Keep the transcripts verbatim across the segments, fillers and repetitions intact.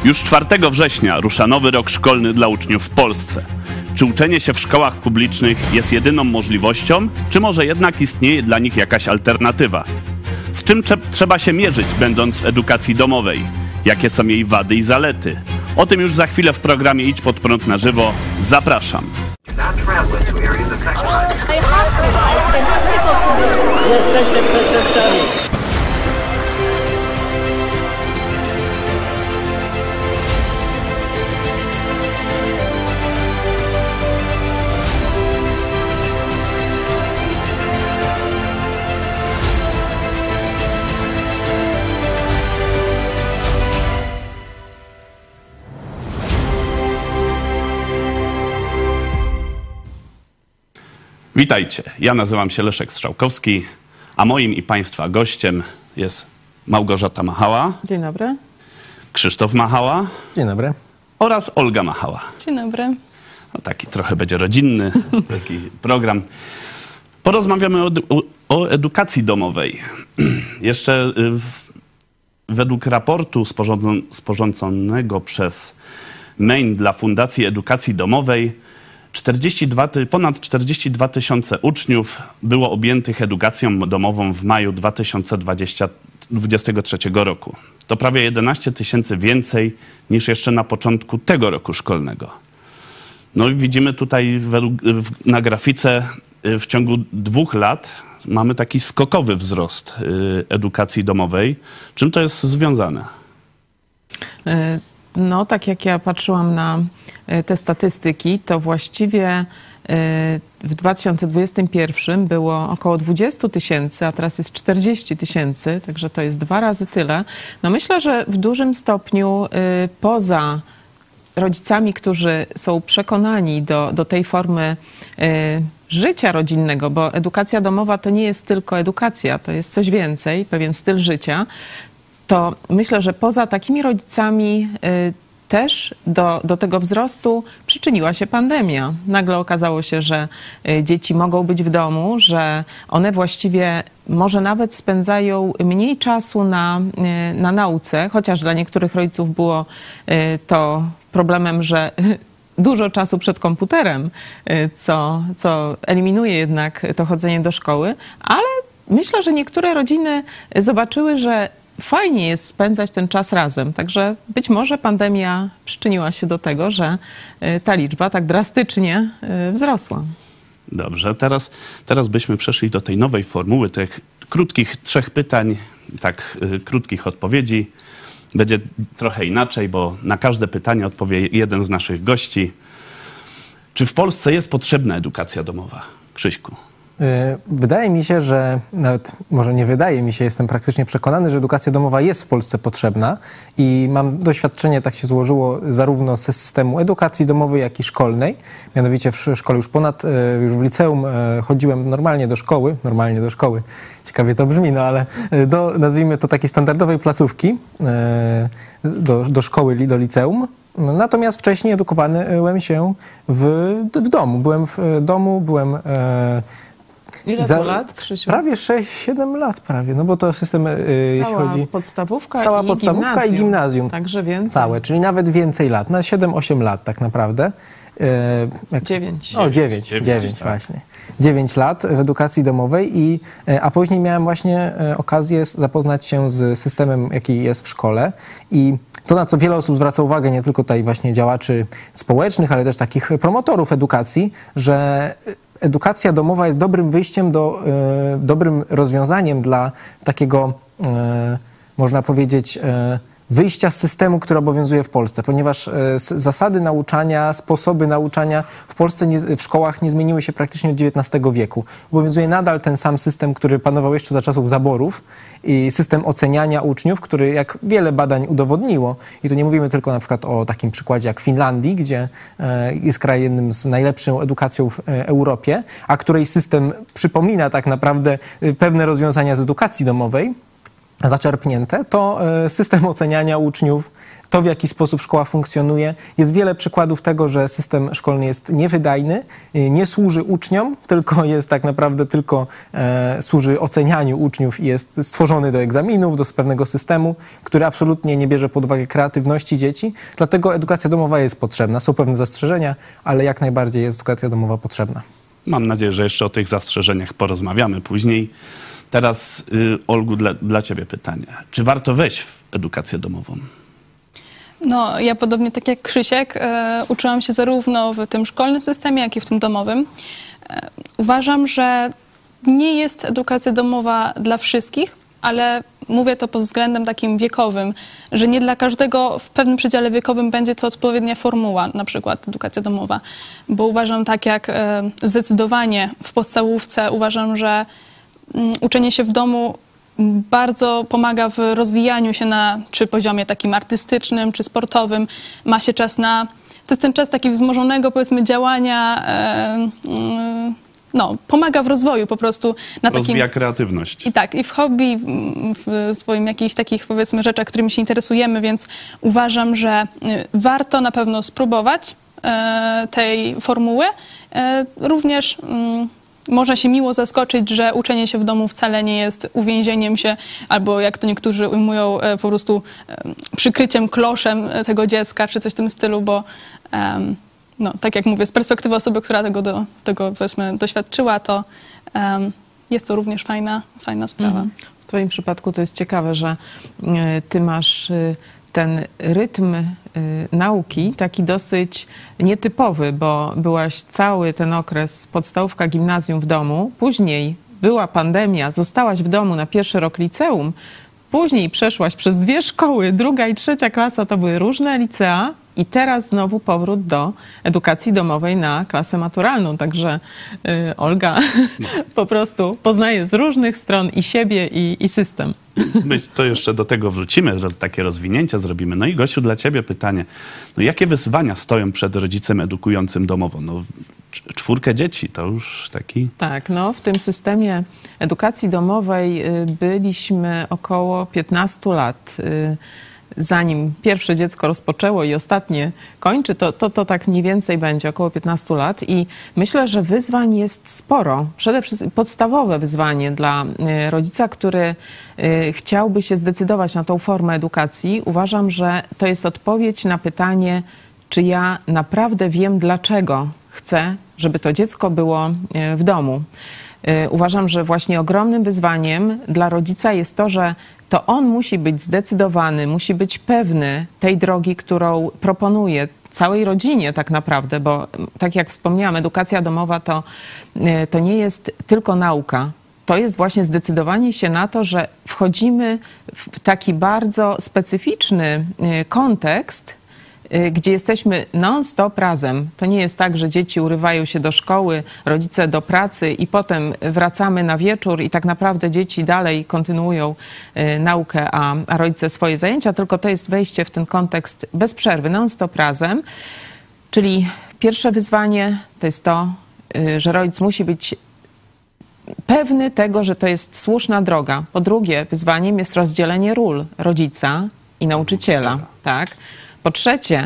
Już czwartego września rusza nowy rok szkolny dla uczniów w Polsce. Czy uczenie się w szkołach publicznych jest jedyną możliwością, czy może jednak istnieje dla nich jakaś alternatywa? Z czym trze- trzeba się mierzyć, będąc w edukacji domowej? Jakie są jej wady i zalety? O tym już za chwilę w programie Idź Pod Prąd na żywo. Zapraszam. Jesteście przestępcami. Witajcie, ja nazywam się Leszek Strzałkowski, a moim i Państwa gościem jest Małgorzata Machała. Dzień dobry. Krzysztof Machała. Dzień dobry. Oraz Olga Machała. Dzień dobry. No, taki trochę będzie rodzinny taki program. Porozmawiamy o, o edukacji domowej. Jeszcze w, według raportu sporządzon, sporządzonego przez Maine dla Fundacji Edukacji Domowej czterdzieści dwa, ponad czterdzieści dwa tysiące uczniów było objętych edukacją domową w maju dwa tysiące dwudziestego trzeciego roku. To prawie jedenaście tysięcy więcej niż jeszcze na początku tego roku szkolnego. No i widzimy tutaj według, na grafice w ciągu dwóch lat mamy taki skokowy wzrost edukacji domowej. Czym to jest związane? No, tak jak ja patrzyłam na te statystyki, to właściwie w dwa tysiące dwudziestym pierwszym było około dwadzieścia tysięcy, a teraz jest czterdzieści tysięcy, także to jest dwa razy tyle. No myślę, że w dużym stopniu poza rodzicami, którzy są przekonani do, do tej formy życia rodzinnego, bo edukacja domowa to nie jest tylko edukacja, to jest coś więcej, pewien styl życia, to myślę, że poza takimi rodzicami też do, do tego wzrostu przyczyniła się pandemia. Nagle okazało się, że dzieci mogą być w domu, że one właściwie może nawet spędzają mniej czasu na, na nauce, chociaż dla niektórych rodziców było to problemem, że dużo czasu przed komputerem, co, co eliminuje jednak to chodzenie do szkoły, ale myślę, że niektóre rodziny zobaczyły, że fajnie jest spędzać ten czas razem. Także być może pandemia przyczyniła się do tego, że ta liczba tak drastycznie wzrosła. Dobrze, teraz, teraz byśmy przeszli do tej nowej formuły, tych krótkich trzech pytań, tak y, krótkich odpowiedzi. Będzie trochę inaczej, bo na każde pytanie odpowie jeden z naszych gości. Czy w Polsce jest potrzebna edukacja domowa? Krzyśku. Wydaje mi się, że nawet może nie wydaje mi się, jestem praktycznie przekonany, że edukacja domowa jest w Polsce potrzebna i mam doświadczenie, tak się złożyło, zarówno ze systemu edukacji domowej, jak i szkolnej. Mianowicie w szkole już ponad, już w liceum chodziłem normalnie do szkoły, normalnie do szkoły, ciekawie to brzmi, no ale do, nazwijmy to takiej standardowej placówki, do, do szkoły, do liceum. Natomiast wcześniej edukowałem się w, w domu. Byłem w domu, byłem... Ile za, to lat, Krzysiu? Prawie sześć siedem lat prawie, no bo to system, cała jeśli chodzi... podstawówka Cała i podstawówka gimnazjum. i gimnazjum. Także więcej. Całe, czyli nawet więcej lat, na siedem osiem lat tak naprawdę. Jak... Dziewięć. O, dziewięć, dziewięć, dziewięć tak. Właśnie. dziewięć lat w edukacji domowej, i, a później miałem właśnie okazję zapoznać się z systemem, jaki jest w szkole, i to, na co wiele osób zwraca uwagę, nie tylko tutaj właśnie działaczy społecznych, ale też takich promotorów edukacji, że edukacja domowa jest dobrym wyjściem, do, e, dobrym rozwiązaniem dla takiego, e, można powiedzieć, e, wyjścia z systemu, który obowiązuje w Polsce, ponieważ e, zasady nauczania, sposoby nauczania w Polsce nie, w szkołach nie zmieniły się praktycznie od dziewiętnastego wieku. Obowiązuje nadal ten sam system, który panował jeszcze za czasów zaborów, i system oceniania uczniów, który, jak wiele badań udowodniło, i tu nie mówimy tylko na przykład o takim przykładzie jak Finlandii, gdzie e, jest kraj jednym z najlepszą edukacją w e, Europie, a której system przypomina tak naprawdę pewne rozwiązania z edukacji domowej, zaczerpnięte, to system oceniania uczniów, to w jaki sposób szkoła funkcjonuje. Jest wiele przykładów tego, że system szkolny jest niewydajny, nie służy uczniom, tylko jest tak naprawdę tylko e, służy ocenianiu uczniów i jest stworzony do egzaminów, do pewnego systemu, który absolutnie nie bierze pod uwagę kreatywności dzieci. Dlatego edukacja domowa jest potrzebna. Są pewne zastrzeżenia, ale jak najbardziej jest edukacja domowa potrzebna. Mam nadzieję, że jeszcze o tych zastrzeżeniach porozmawiamy później. Teraz, y, Olgu, dla, dla ciebie pytanie. Czy warto wejść w edukację domową? No, ja podobnie tak jak Krzysiek, e, uczyłam się zarówno w tym szkolnym systemie, jak i w tym domowym. E, uważam, że nie jest edukacja domowa dla wszystkich, ale mówię to pod względem takim wiekowym, że nie dla każdego w pewnym przedziale wiekowym będzie to odpowiednia formuła, na przykład edukacja domowa. Bo uważam tak jak e, zdecydowanie w podstawówce, uważam, że mm, uczenie się w domu bardzo pomaga w rozwijaniu się na czy poziomie takim artystycznym, czy sportowym. Ma się czas na... To jest ten czas taki wzmożonego, powiedzmy, działania. E, e, no, pomaga w rozwoju po prostu. Na Rozwija takim, kreatywność. I tak, i w hobby, w swoim jakichś takich, powiedzmy, rzeczach, którymi się interesujemy, więc uważam, że warto na pewno spróbować e, tej formuły. E, również... Mm, Można się miło zaskoczyć, że uczenie się w domu wcale nie jest uwięzieniem się, albo jak to niektórzy ujmują, po prostu przykryciem kloszem tego dziecka, czy coś w tym stylu, bo no, tak jak mówię, z perspektywy osoby, która tego, do, tego powiedzmy, doświadczyła, to um, jest to również fajna, fajna sprawa. Mhm. W twoim przypadku to jest ciekawe, że ty masz ten rytm y, nauki taki dosyć nietypowy, bo byłaś cały ten okres podstawówka, gimnazjum w domu, później była pandemia, zostałaś w domu na pierwszy rok liceum, później przeszłaś przez dwie szkoły, druga i trzecia klasa to były różne licea i teraz znowu powrót do edukacji domowej na klasę maturalną. Także y, Olga no. po prostu poznaje z różnych stron i siebie, i, i system. My to jeszcze do tego wrócimy, że takie rozwinięcia zrobimy. No i Gosiu, dla ciebie pytanie. No jakie wyzwania stoją przed rodzicem edukującym domowo? No, czwórkę dzieci to już taki... Tak, no w tym systemie edukacji domowej byliśmy około piętnastu lat. Zanim pierwsze dziecko rozpoczęło i ostatnie kończy, to, to, to tak mniej więcej będzie, około piętnastu lat. I myślę, że wyzwań jest sporo. Przede wszystkim podstawowe wyzwanie dla rodzica, który chciałby się zdecydować na tą formę edukacji. Uważam, że to jest odpowiedź na pytanie, czy ja naprawdę wiem, dlaczego chcę, żeby to dziecko było w domu. Uważam, że właśnie ogromnym wyzwaniem dla rodzica jest to, że to on musi być zdecydowany, musi być pewny tej drogi, którą proponuje całej rodzinie tak naprawdę, bo tak jak wspomniałam, edukacja domowa to, to nie jest tylko nauka. To jest właśnie zdecydowanie się na to, że wchodzimy w taki bardzo specyficzny kontekst, gdzie jesteśmy non-stop razem. To nie jest tak, że dzieci urywają się do szkoły, rodzice do pracy i potem wracamy na wieczór i tak naprawdę dzieci dalej kontynuują naukę, a, a rodzice swoje zajęcia, tylko to jest wejście w ten kontekst bez przerwy, non-stop razem. Czyli pierwsze wyzwanie to jest to, że rodzic musi być pewny tego, że to jest słuszna droga. Po drugie, wyzwaniem jest rozdzielenie ról rodzica i nauczyciela. Tak? Po trzecie,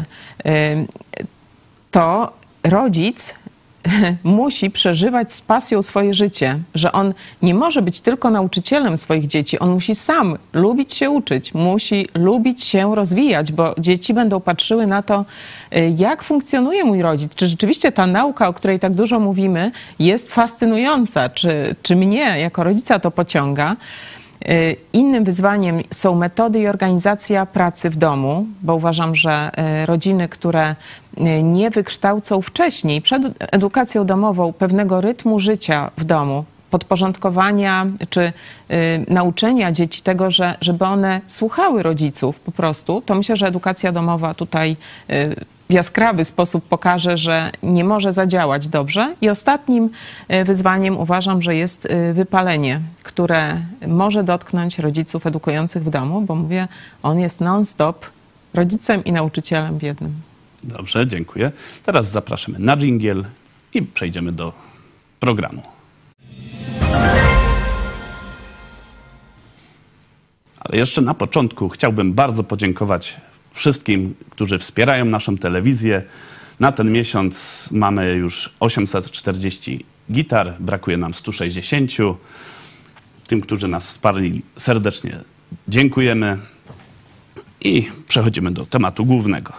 to rodzic musi przeżywać z pasją swoje życie, że on nie może być tylko nauczycielem swoich dzieci, on musi sam lubić się uczyć, musi lubić się rozwijać, bo dzieci będą patrzyły na to, jak funkcjonuje mój rodzic, czy rzeczywiście ta nauka, o której tak dużo mówimy, jest fascynująca, czy, czy mnie jako rodzica to pociąga. Innym wyzwaniem są metody i organizacja pracy w domu, bo uważam, że rodziny, które nie wykształcą wcześniej, przed edukacją domową, pewnego rytmu życia w domu, podporządkowania czy y, nauczenia dzieci tego, że, żeby one słuchały rodziców po prostu, to myślę, że edukacja domowa tutaj y, w jaskrawy sposób pokaże, że nie może zadziałać dobrze. I ostatnim wyzwaniem uważam, że jest wypalenie, które może dotknąć rodziców edukujących w domu, bo mówię, on jest non-stop rodzicem i nauczycielem w jednym. Dobrze, dziękuję. Teraz zapraszamy na dżingiel i przejdziemy do programu. Ale jeszcze na początku chciałbym bardzo podziękować wszystkim, którzy wspierają naszą telewizję. Na ten miesiąc mamy już osiemset czterdzieści gitar, brakuje nam stu sześćdziesięciu. Tym, którzy nas wsparli, serdecznie dziękujemy. I przechodzimy do tematu głównego.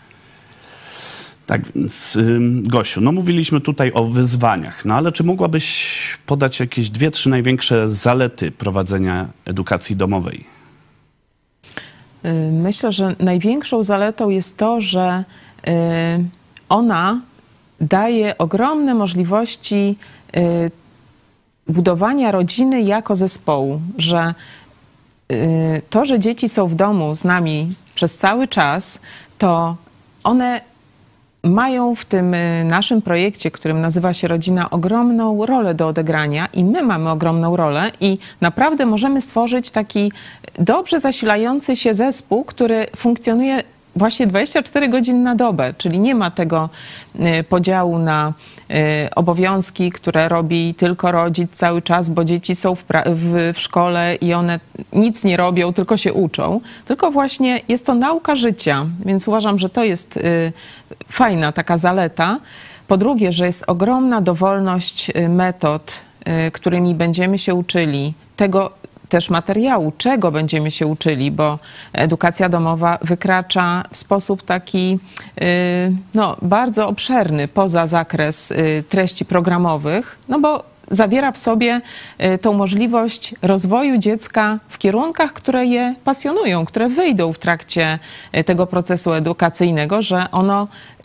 Tak więc, Gosiu, no mówiliśmy tutaj o wyzwaniach, no ale czy mogłabyś podać jakieś dwie, trzy największe zalety prowadzenia edukacji domowej? Myślę, że największą zaletą jest to, że ona daje ogromne możliwości budowania rodziny jako zespołu, że to, że dzieci są w domu z nami przez cały czas, to one mają w tym naszym projekcie, którym nazywa się Rodzina, ogromną rolę do odegrania i my mamy ogromną rolę i naprawdę możemy stworzyć taki dobrze zasilający się zespół, który funkcjonuje właśnie dwadzieścia cztery godziny na dobę, czyli nie ma tego podziału na obowiązki, które robi tylko rodzic cały czas, bo dzieci są w, w, w szkole i one nic nie robią, tylko się uczą, tylko właśnie jest to nauka życia, więc uważam, że to jest fajna taka zaleta. Po drugie, że jest ogromna dowolność metod, którymi będziemy się uczyli, tego też materiału, czego będziemy się uczyli, bo edukacja domowa wykracza w sposób taki no, bardzo obszerny poza zakres treści programowych, no bo zawiera w sobie tą możliwość rozwoju dziecka w kierunkach, które je pasjonują, które wyjdą w trakcie tego procesu edukacyjnego, że ono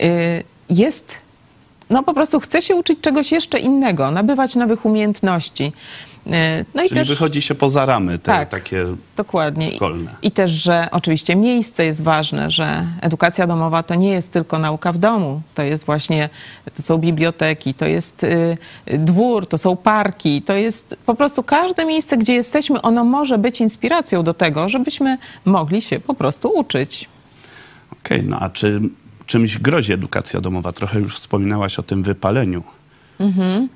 jest, no po prostu chce się uczyć czegoś jeszcze innego, nabywać nowych umiejętności. No i Czyli też wychodzi się poza ramy te tak, takie dokładnie. szkolne. I, I też, że oczywiście miejsce jest ważne, że edukacja domowa to nie jest tylko nauka w domu, to jest właśnie, to są biblioteki, to jest y, dwór, to są parki, to jest po prostu każde miejsce, gdzie jesteśmy, ono może być inspiracją do tego, żebyśmy mogli się po prostu uczyć. Okej, okay, no a czy czymś grozi edukacja domowa? Trochę już wspominałaś o tym wypaleniu. Mhm.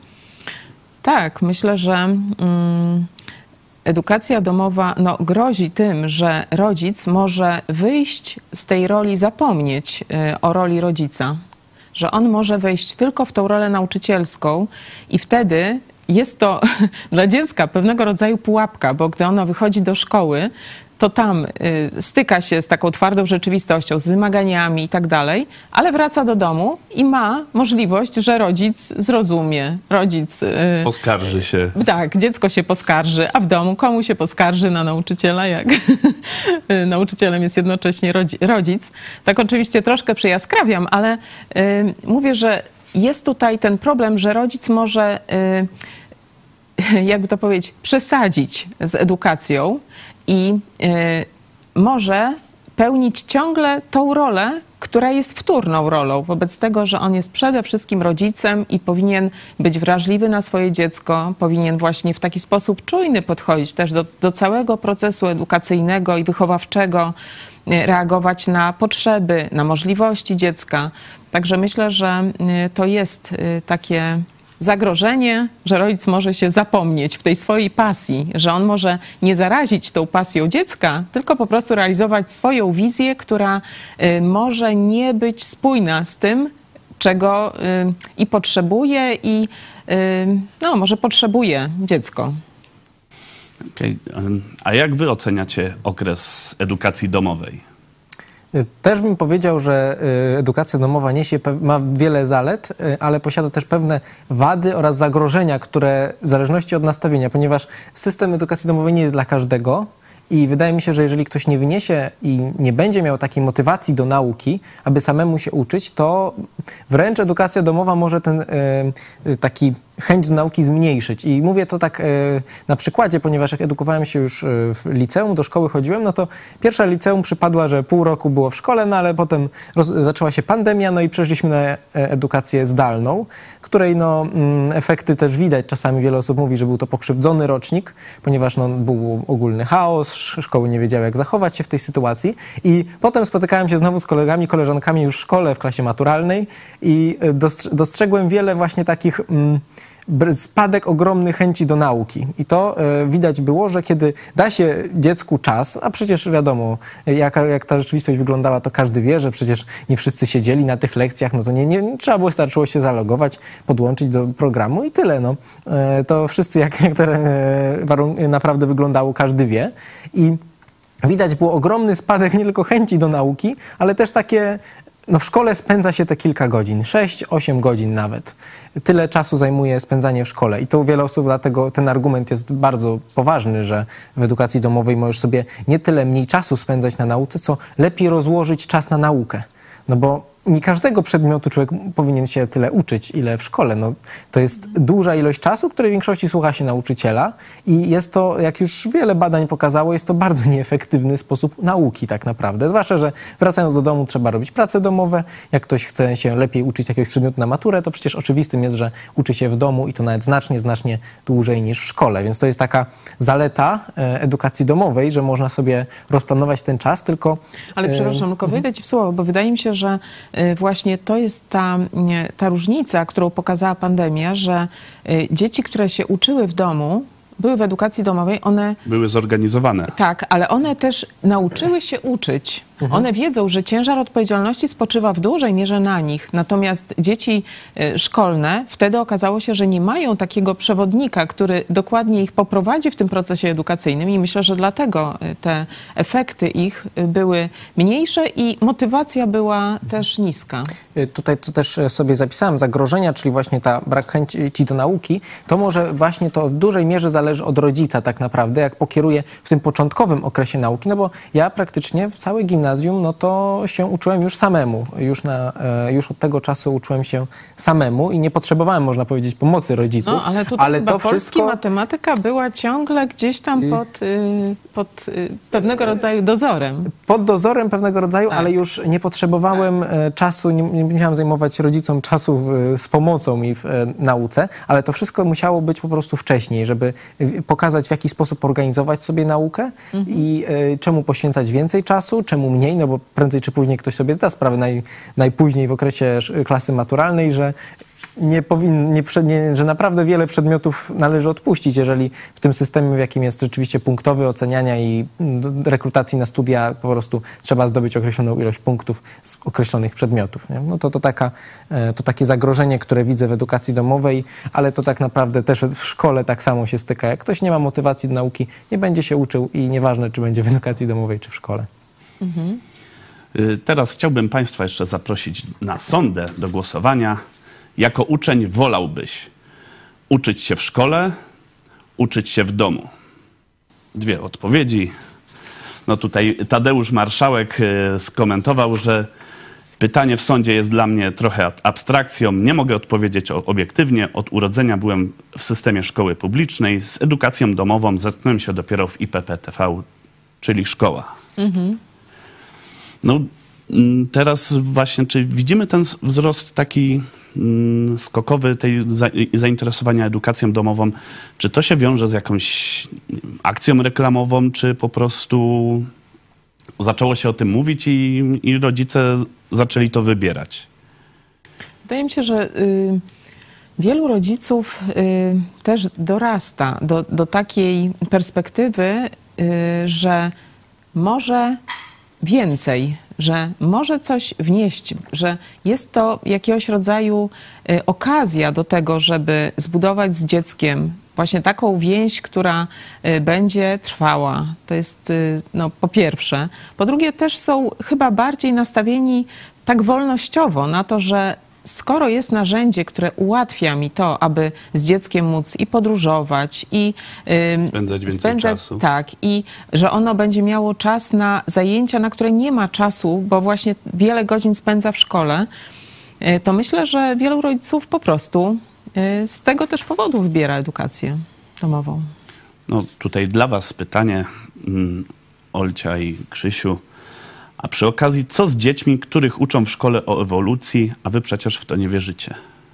Tak, myślę, że mm, edukacja domowa no, grozi tym, że rodzic może wyjść z tej roli, zapomnieć y, o roli rodzica, że on może wejść tylko w tą rolę nauczycielską i wtedy jest to dla dziecka pewnego rodzaju pułapka, bo gdy ono wychodzi do szkoły, to tam y, styka się z taką twardą rzeczywistością, z wymaganiami i tak dalej, ale wraca do domu i ma możliwość, że rodzic zrozumie, rodzic... Y, poskarży się. Tak, dziecko się poskarży, a w domu komu się poskarży? Na nauczyciela, jak nauczycielem jest jednocześnie rodzic. Tak oczywiście troszkę przejaskrawiam, ale y, mówię, że jest tutaj ten problem, że rodzic może, y, jakby to powiedzieć, przesadzić z edukacją, i y, może pełnić ciągle tą rolę, która jest wtórną rolą, wobec tego, że on jest przede wszystkim rodzicem i powinien być wrażliwy na swoje dziecko, powinien właśnie w taki sposób czujny podchodzić też do, do całego procesu edukacyjnego i wychowawczego, y, reagować na potrzeby, na możliwości dziecka. Także myślę, że y, to jest y, takie zagrożenie, że rodzic może się zapomnieć w tej swojej pasji, że on może nie zarazić tą pasją dziecka, tylko po prostu realizować swoją wizję, która y, może nie być spójna z tym, czego y, i potrzebuje i y, no, może potrzebuje dziecko. Okay. A jak wy oceniacie okres edukacji domowej? Też bym powiedział, że edukacja domowa niesie, ma wiele zalet, ale posiada też pewne wady oraz zagrożenia, które w zależności od nastawienia, ponieważ system edukacji domowej nie jest dla każdego i wydaje mi się, że jeżeli ktoś nie wyniesie i nie będzie miał takiej motywacji do nauki, aby samemu się uczyć, to wręcz edukacja domowa może ten y, taki chęć do nauki zmniejszyć. I mówię to tak y, na przykładzie, ponieważ jak edukowałem się już w liceum, do szkoły chodziłem, no to pierwsza liceum przypadła, że pół roku było w szkole, no ale potem roz, zaczęła się pandemia, no i przeszliśmy na edukację zdalną, której no, mm, efekty też widać. Czasami wiele osób mówi, że był to pokrzywdzony rocznik, ponieważ no, był ogólny chaos, szkoły nie wiedziały, jak zachować się w tej sytuacji. I potem spotykałem się znowu z kolegami, koleżankami już w szkole, w klasie maturalnej i dostrzegłem wiele właśnie takich mm, spadek ogromny chęci do nauki. I to widać było, że kiedy da się dziecku czas, a przecież wiadomo, jak, jak ta rzeczywistość wyglądała, to każdy wie, że przecież nie wszyscy siedzieli na tych lekcjach, no to nie, nie, nie trzeba było, starczyło się zalogować, podłączyć do programu i tyle. No. To wszyscy, jak, jak to naprawdę wyglądało, każdy wie. I widać było ogromny spadek nie tylko chęci do nauki, ale też takie, no w szkole spędza się te kilka godzin, sześć osiem godzin nawet. Tyle czasu zajmuje spędzanie w szkole i to wiele osób, dlatego ten argument jest bardzo poważny, że w edukacji domowej możesz sobie nie tyle mniej czasu spędzać na nauce, co lepiej rozłożyć czas na naukę. No bo nie każdego przedmiotu człowiek powinien się tyle uczyć, ile w szkole. No, to jest duża ilość czasu, której w większości słucha się nauczyciela i jest to, jak już wiele badań pokazało, jest to bardzo nieefektywny sposób nauki tak naprawdę. Zwłaszcza, że wracając do domu trzeba robić prace domowe. Jak ktoś chce się lepiej uczyć jakiegoś przedmiotu na maturę, to przecież oczywistym jest, że uczy się w domu i to nawet znacznie, znacznie dłużej niż w szkole. Więc to jest taka zaleta edukacji domowej, że można sobie rozplanować ten czas, tylko... Ale przepraszam, tylko wejdę ci w słowo, bo wydaje mi się, że właśnie to jest ta, ta różnica, którą pokazała pandemia, że dzieci, które się uczyły w domu, były w edukacji domowej, one... Były zorganizowane. Tak, ale one też nauczyły się uczyć. Mhm. One wiedzą, że ciężar odpowiedzialności spoczywa w dużej mierze na nich. Natomiast dzieci szkolne, wtedy okazało się, że nie mają takiego przewodnika, który dokładnie ich poprowadzi w tym procesie edukacyjnym i myślę, że dlatego te efekty ich były mniejsze i motywacja była też niska. Tutaj to też sobie zapisałem, zagrożenia, czyli właśnie ta brak chęci do nauki, to może właśnie to w dużej mierze zależy od rodzica tak naprawdę, jak pokieruje w tym początkowym okresie nauki, no bo ja praktycznie w całej gimnazjum, no to się uczyłem już samemu. Już, na, już od tego czasu uczyłem się samemu i nie potrzebowałem, można powiedzieć, pomocy rodziców. No, ale tutaj ale chyba to polski wszystko... matematyka była ciągle gdzieś tam pod, pod pewnego rodzaju dozorem. Pod dozorem pewnego rodzaju, tak. ale już nie potrzebowałem tak. czasu, nie, nie musiałem zajmować rodzicom czasu w, z pomocą mi w nauce, ale to wszystko musiało być po prostu wcześniej, żeby pokazać, w jaki sposób organizować sobie naukę mhm. i y, czemu poświęcać więcej czasu, czemu mniej, no bo prędzej czy później ktoś sobie zda sprawę naj, najpóźniej w okresie klasy maturalnej, że nie powin, nie, nie, że naprawdę wiele przedmiotów należy odpuścić, jeżeli w tym systemie, w jakim jest rzeczywiście punktowy oceniania i rekrutacji na studia, po prostu trzeba zdobyć określoną ilość punktów z określonych przedmiotów. Nie? No to, to, taka, to takie zagrożenie, które widzę w edukacji domowej, ale to tak naprawdę też w szkole tak samo się styka. Jak ktoś nie ma motywacji do nauki, nie będzie się uczył i nieważne, czy będzie w edukacji domowej, czy w szkole. Mhm. Teraz chciałbym Państwa jeszcze zaprosić na sondę do głosowania. Jako uczeń wolałbyś uczyć się w szkole, uczyć się w domu? Dwie odpowiedzi. No tutaj Tadeusz Marszałek skomentował, że pytanie w sądzie jest dla mnie trochę abstrakcją. Nie mogę odpowiedzieć obiektywnie. Od urodzenia byłem w systemie szkoły publicznej. Z edukacją domową zetknąłem się dopiero w I P P T V, czyli szkoła. Mhm. No teraz właśnie, czy widzimy ten wzrost taki skokowy tej zainteresowania edukacją domową? Czy to się wiąże z jakąś akcją reklamową, czy po prostu zaczęło się o tym mówić i, i rodzice zaczęli to wybierać? Wydaje mi się, że y, wielu rodziców y, też dorasta do, do takiej perspektywy, y, że może więcej, że może coś wnieść, że jest to jakiegoś rodzaju y, okazja do tego, żeby zbudować z dzieckiem właśnie taką więź, która y, będzie trwała. To jest y, no, po pierwsze. Po drugie też są chyba bardziej nastawieni tak wolnościowo na to, że skoro jest narzędzie, które ułatwia mi to, aby z dzieckiem móc i podróżować, i yy, spędzać więcej spędzać, czasu. Tak, i że ono będzie miało czas na zajęcia, na które nie ma czasu, bo właśnie wiele godzin spędza w szkole, yy, to myślę, że wielu rodziców po prostu yy, z tego też powodu wybiera edukację domową. No tutaj dla was pytanie, mm, Olcia i Krzysiu. A przy okazji, co z dziećmi, których uczą w szkole o ewolucji, a wy przecież w to nie wierzycie?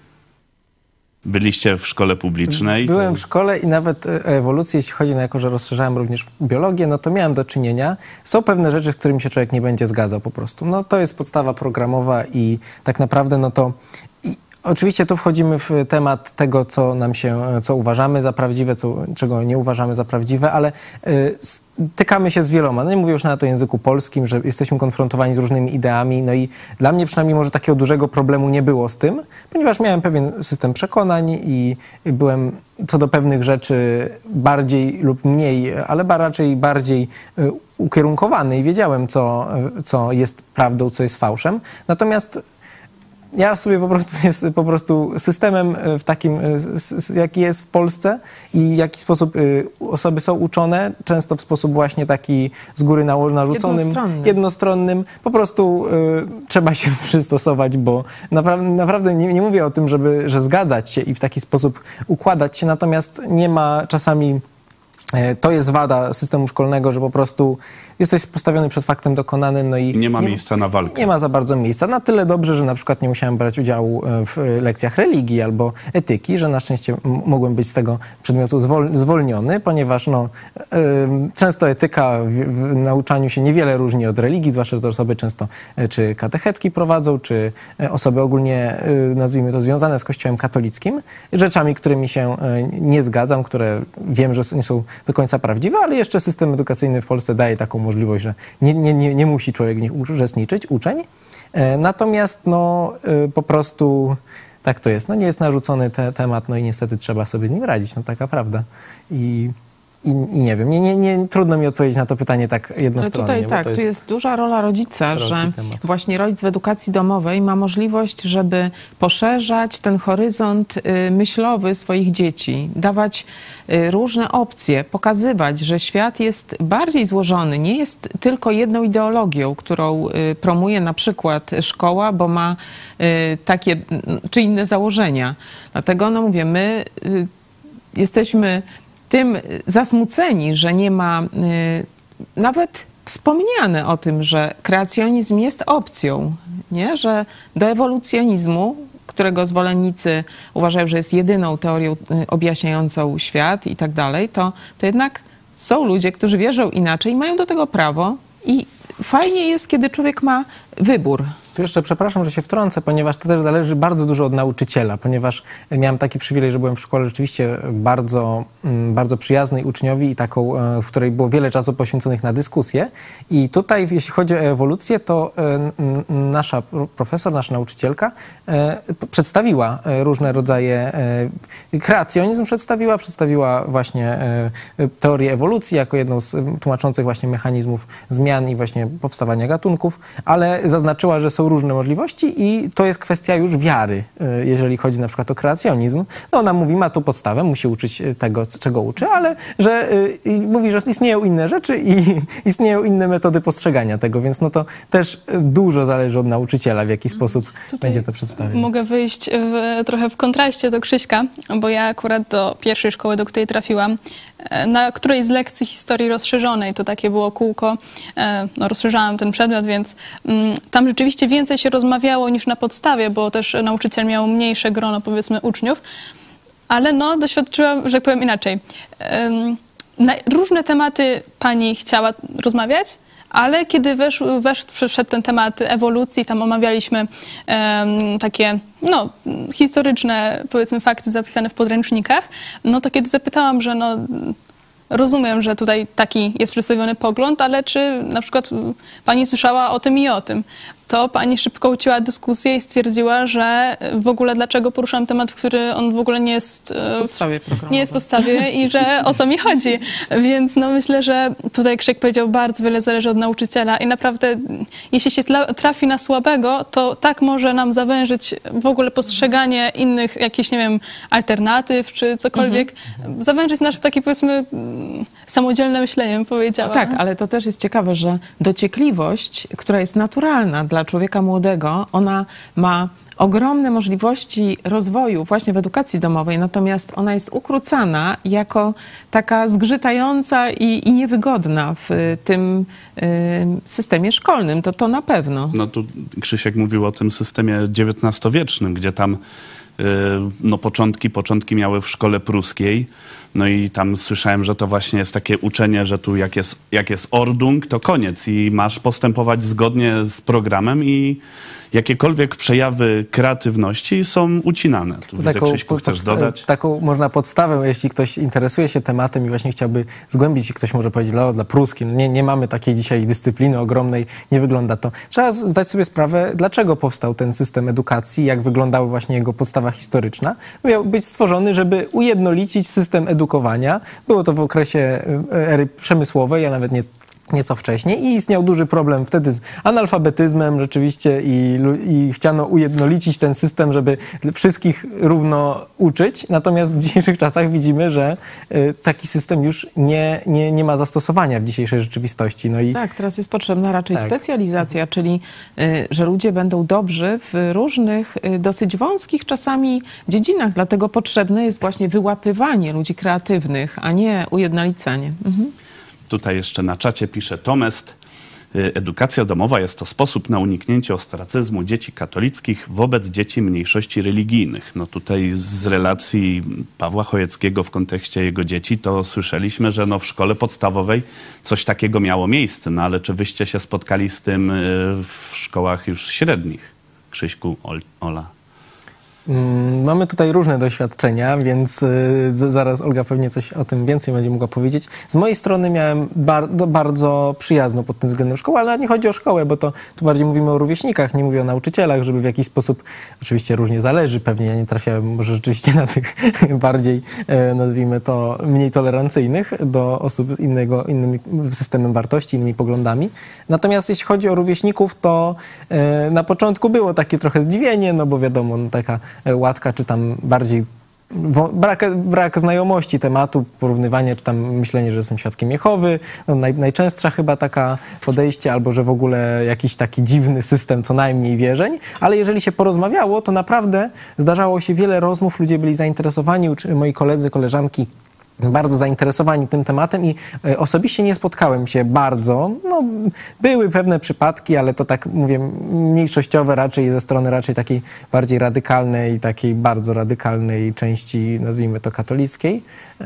Byliście w szkole publicznej? Byłem to... w szkole i nawet o ewolucję, jeśli chodzi, no jako że rozszerzałem również biologię, no to miałem do czynienia. Są pewne rzeczy, z którymi się człowiek nie będzie zgadzał po prostu. No to jest podstawa programowa i tak naprawdę no to... I Oczywiście tu wchodzimy w temat tego, co nam się, co uważamy za prawdziwe, co, czego nie uważamy za prawdziwe, ale y, stykamy się z wieloma. No nie mówię już nawet o języku polskim, że jesteśmy konfrontowani z różnymi ideami, no i dla mnie przynajmniej może takiego dużego problemu nie było z tym, ponieważ miałem pewien system przekonań i byłem co do pewnych rzeczy bardziej lub mniej, ale raczej bardziej y, ukierunkowany i wiedziałem, co, co jest prawdą, co jest fałszem. Natomiast ja sobie po prostu jest po prostu systemem w takim, jaki jest w Polsce i w jaki sposób osoby są uczone, często w sposób właśnie taki z góry narzuconym, jednostronnym. jednostronnym. Po prostu y, trzeba się przystosować, bo naprawdę, naprawdę nie, nie mówię o tym, żeby, że zgadzać się i w taki sposób układać się, natomiast nie ma czasami. To jest wada systemu szkolnego, że po prostu jesteś postawiony przed faktem dokonanym, no i nie ma miejsca na walkę. Nie ma za bardzo miejsca. Na tyle dobrze, że na przykład nie musiałem brać udziału w lekcjach religii albo etyki, że na szczęście mogłem być z tego przedmiotu zwol zwolniony, ponieważ no, y, często etyka w, w nauczaniu się niewiele różni od religii, zwłaszcza to osoby często y, czy katechetki prowadzą, czy osoby ogólnie, y, nazwijmy to, związane z Kościołem katolickim, rzeczami, którymi się y, nie zgadzam, które wiem, że nie są do końca prawdziwe, ale jeszcze system edukacyjny w Polsce daje taką możliwość, że nie, nie, nie, nie musi człowiek w nich uczestniczyć, uczeń. Natomiast no, po prostu tak to jest. No, nie jest narzucony te, temat, no i niestety trzeba sobie z nim radzić, no taka prawda. I, i, i nie wiem, nie, nie, nie, trudno mi odpowiedzieć na to pytanie tak jednostronnie. Ale tutaj tak, jest tu jest duża rola rodzica, że temat. właśnie rodzic w edukacji domowej ma możliwość, żeby poszerzać ten horyzont y, myślowy swoich dzieci, dawać y, różne opcje, pokazywać, że świat jest bardziej złożony, nie jest tylko jedną ideologią, którą y, promuje na przykład szkoła, bo ma y, takie czy inne założenia. Dlatego, no mówię, my y, jesteśmy tym zasmuceni, że nie ma y, nawet wspomniane o tym, że kreacjonizm jest opcją, nie? Że do ewolucjonizmu, którego zwolennicy uważają, że jest jedyną teorią y, objaśniającą świat i tak dalej, to, to jednak są ludzie, którzy wierzą inaczej i mają do tego prawo i fajnie jest, kiedy człowiek ma wybór. Tu jeszcze przepraszam, że się wtrącę, ponieważ to też zależy bardzo dużo od nauczyciela, ponieważ miałem taki przywilej, że byłem w szkole rzeczywiście bardzo, bardzo przyjaznej uczniowi i taką, w której było wiele czasu poświęconych na dyskusję. I tutaj, jeśli chodzi o ewolucję, to nasza profesor, nasza nauczycielka przedstawiła różne rodzaje kreacjonizm, przedstawiła, przedstawiła właśnie teorię ewolucji jako jedną z tłumaczących właśnie mechanizmów zmian i właśnie powstawania gatunków, ale zaznaczyła, że są różne możliwości i to jest kwestia już wiary, jeżeli chodzi na przykład o kreacjonizm. No ona mówi, ma tu podstawę, musi uczyć tego, czego uczy, ale że y, mówi, że istnieją inne rzeczy i istnieją inne metody postrzegania tego, więc no to też dużo zależy od nauczyciela, w jaki sposób Tutaj będzie to przedstawione. Mogę wyjść w, trochę w kontraście do Krzyśka, bo ja akurat do pierwszej szkoły, do której trafiłam, na której z lekcji historii rozszerzonej, to takie było kółko, no rozszerzałam ten przedmiot, więc mm, tam rzeczywiście więcej się rozmawiało niż na podstawie, bo też nauczyciel miał mniejsze grono, powiedzmy, uczniów, ale no doświadczyłam, że powiem inaczej. Um, na różne tematy pani chciała rozmawiać, ale kiedy wesz, wesz, wszedł ten temat ewolucji, tam omawialiśmy um, takie no, historyczne, powiedzmy, fakty zapisane w podręcznikach, no to kiedy zapytałam, że no, rozumiem, że tutaj taki jest przedstawiony pogląd, ale czy na przykład pani słyszała o tym i o tym, to pani szybko ucięła dyskusję i stwierdziła, że w ogóle dlaczego poruszam temat, który on w ogóle nie jest w podstawie programowej. Nie jest w podstawie i że o co mi chodzi. Więc no myślę, że tutaj Krzysiek powiedział, bardzo wiele zależy od nauczyciela i naprawdę jeśli się trafi na słabego, to tak może nam zawężyć w ogóle postrzeganie innych jakichś, nie wiem, alternatyw czy cokolwiek. Mhm. Zawężyć nasze takie, powiedzmy, samodzielne myślenie, bym powiedziała. Tak, ale to też jest ciekawe, że dociekliwość, która jest naturalna dla człowieka młodego, ona ma ogromne możliwości rozwoju właśnie w edukacji domowej, natomiast ona jest ukrócana jako taka zgrzytająca i, i niewygodna w tym y, systemie szkolnym. To, to na pewno. No tu Krzysiek mówił o tym systemie dziewiętnastowiecznym, gdzie tam no początki, początki miały w szkole pruskiej. No i tam słyszałem, że to właśnie jest takie uczenie, że tu jak jest, jak jest Ordnung, to koniec i masz postępować zgodnie z programem i jakiekolwiek przejawy kreatywności są ucinane. Tu widzę, Krzyśku, chcesz dodać? Taką można podstawę, jeśli ktoś interesuje się tematem i właśnie chciałby zgłębić, ktoś może powiedzieć, no, dla pruskiej, no nie, nie mamy takiej dzisiaj dyscypliny ogromnej, nie wygląda to. Trzeba zdać sobie sprawę, dlaczego powstał ten system edukacji, jak wyglądała właśnie jego podstawa historyczna. Miał być stworzony, żeby ujednolicić system edukowania. Było to w okresie ery przemysłowej, a nawet nie nieco wcześniej i istniał duży problem wtedy z analfabetyzmem rzeczywiście i, i chciano ujednolicić ten system, żeby wszystkich równo uczyć. Natomiast w dzisiejszych czasach widzimy, że y, taki system już nie, nie, nie ma zastosowania w dzisiejszej rzeczywistości. No i tak, teraz jest potrzebna raczej tak. specjalizacja, czyli y, że ludzie będą dobrzy w różnych, y, dosyć wąskich czasami dziedzinach. Dlatego potrzebne jest właśnie wyłapywanie ludzi kreatywnych, a nie ujednolicanie. Mhm. Tutaj jeszcze na czacie pisze Tomest. Edukacja domowa jest to sposób na uniknięcie ostracyzmu dzieci katolickich wobec dzieci mniejszości religijnych. No tutaj z relacji Pawła Chojeckiego w kontekście jego dzieci to słyszeliśmy, że no w szkole podstawowej coś takiego miało miejsce. No ale czy wyście się spotkali z tym w szkołach już średnich? Krzyśku, Ola. Mamy tutaj różne doświadczenia, więc zaraz Olga pewnie coś o tym więcej będzie mogła powiedzieć. Z mojej strony miałem bardzo, bardzo przyjazną pod tym względem szkołę, ale nie chodzi o szkołę, bo to tu bardziej mówimy o rówieśnikach, nie mówię o nauczycielach, żeby w jakiś sposób, oczywiście różnie zależy, pewnie ja nie trafiałem może rzeczywiście na tych bardziej, nazwijmy to, mniej tolerancyjnych do osób z innego, innym systemem wartości, innymi poglądami. Natomiast jeśli chodzi o rówieśników, to na początku było takie trochę zdziwienie, no bo wiadomo, no taka łatka, czy tam bardziej brak, brak znajomości tematu, porównywanie, czy tam myślenie, że są świadkiem Jehowy. No, naj, najczęstsza chyba taka podejście, albo że w ogóle jakiś taki dziwny system, co najmniej wierzeń. Ale jeżeli się porozmawiało, to naprawdę zdarzało się wiele rozmów, ludzie byli zainteresowani, moi koledzy, koleżanki, bardzo zainteresowani tym tematem i osobiście nie spotkałem się bardzo. No, były pewne przypadki, ale to tak mówię mniejszościowe raczej ze strony raczej takiej bardziej radykalnej, takiej bardzo radykalnej części, nazwijmy to katolickiej.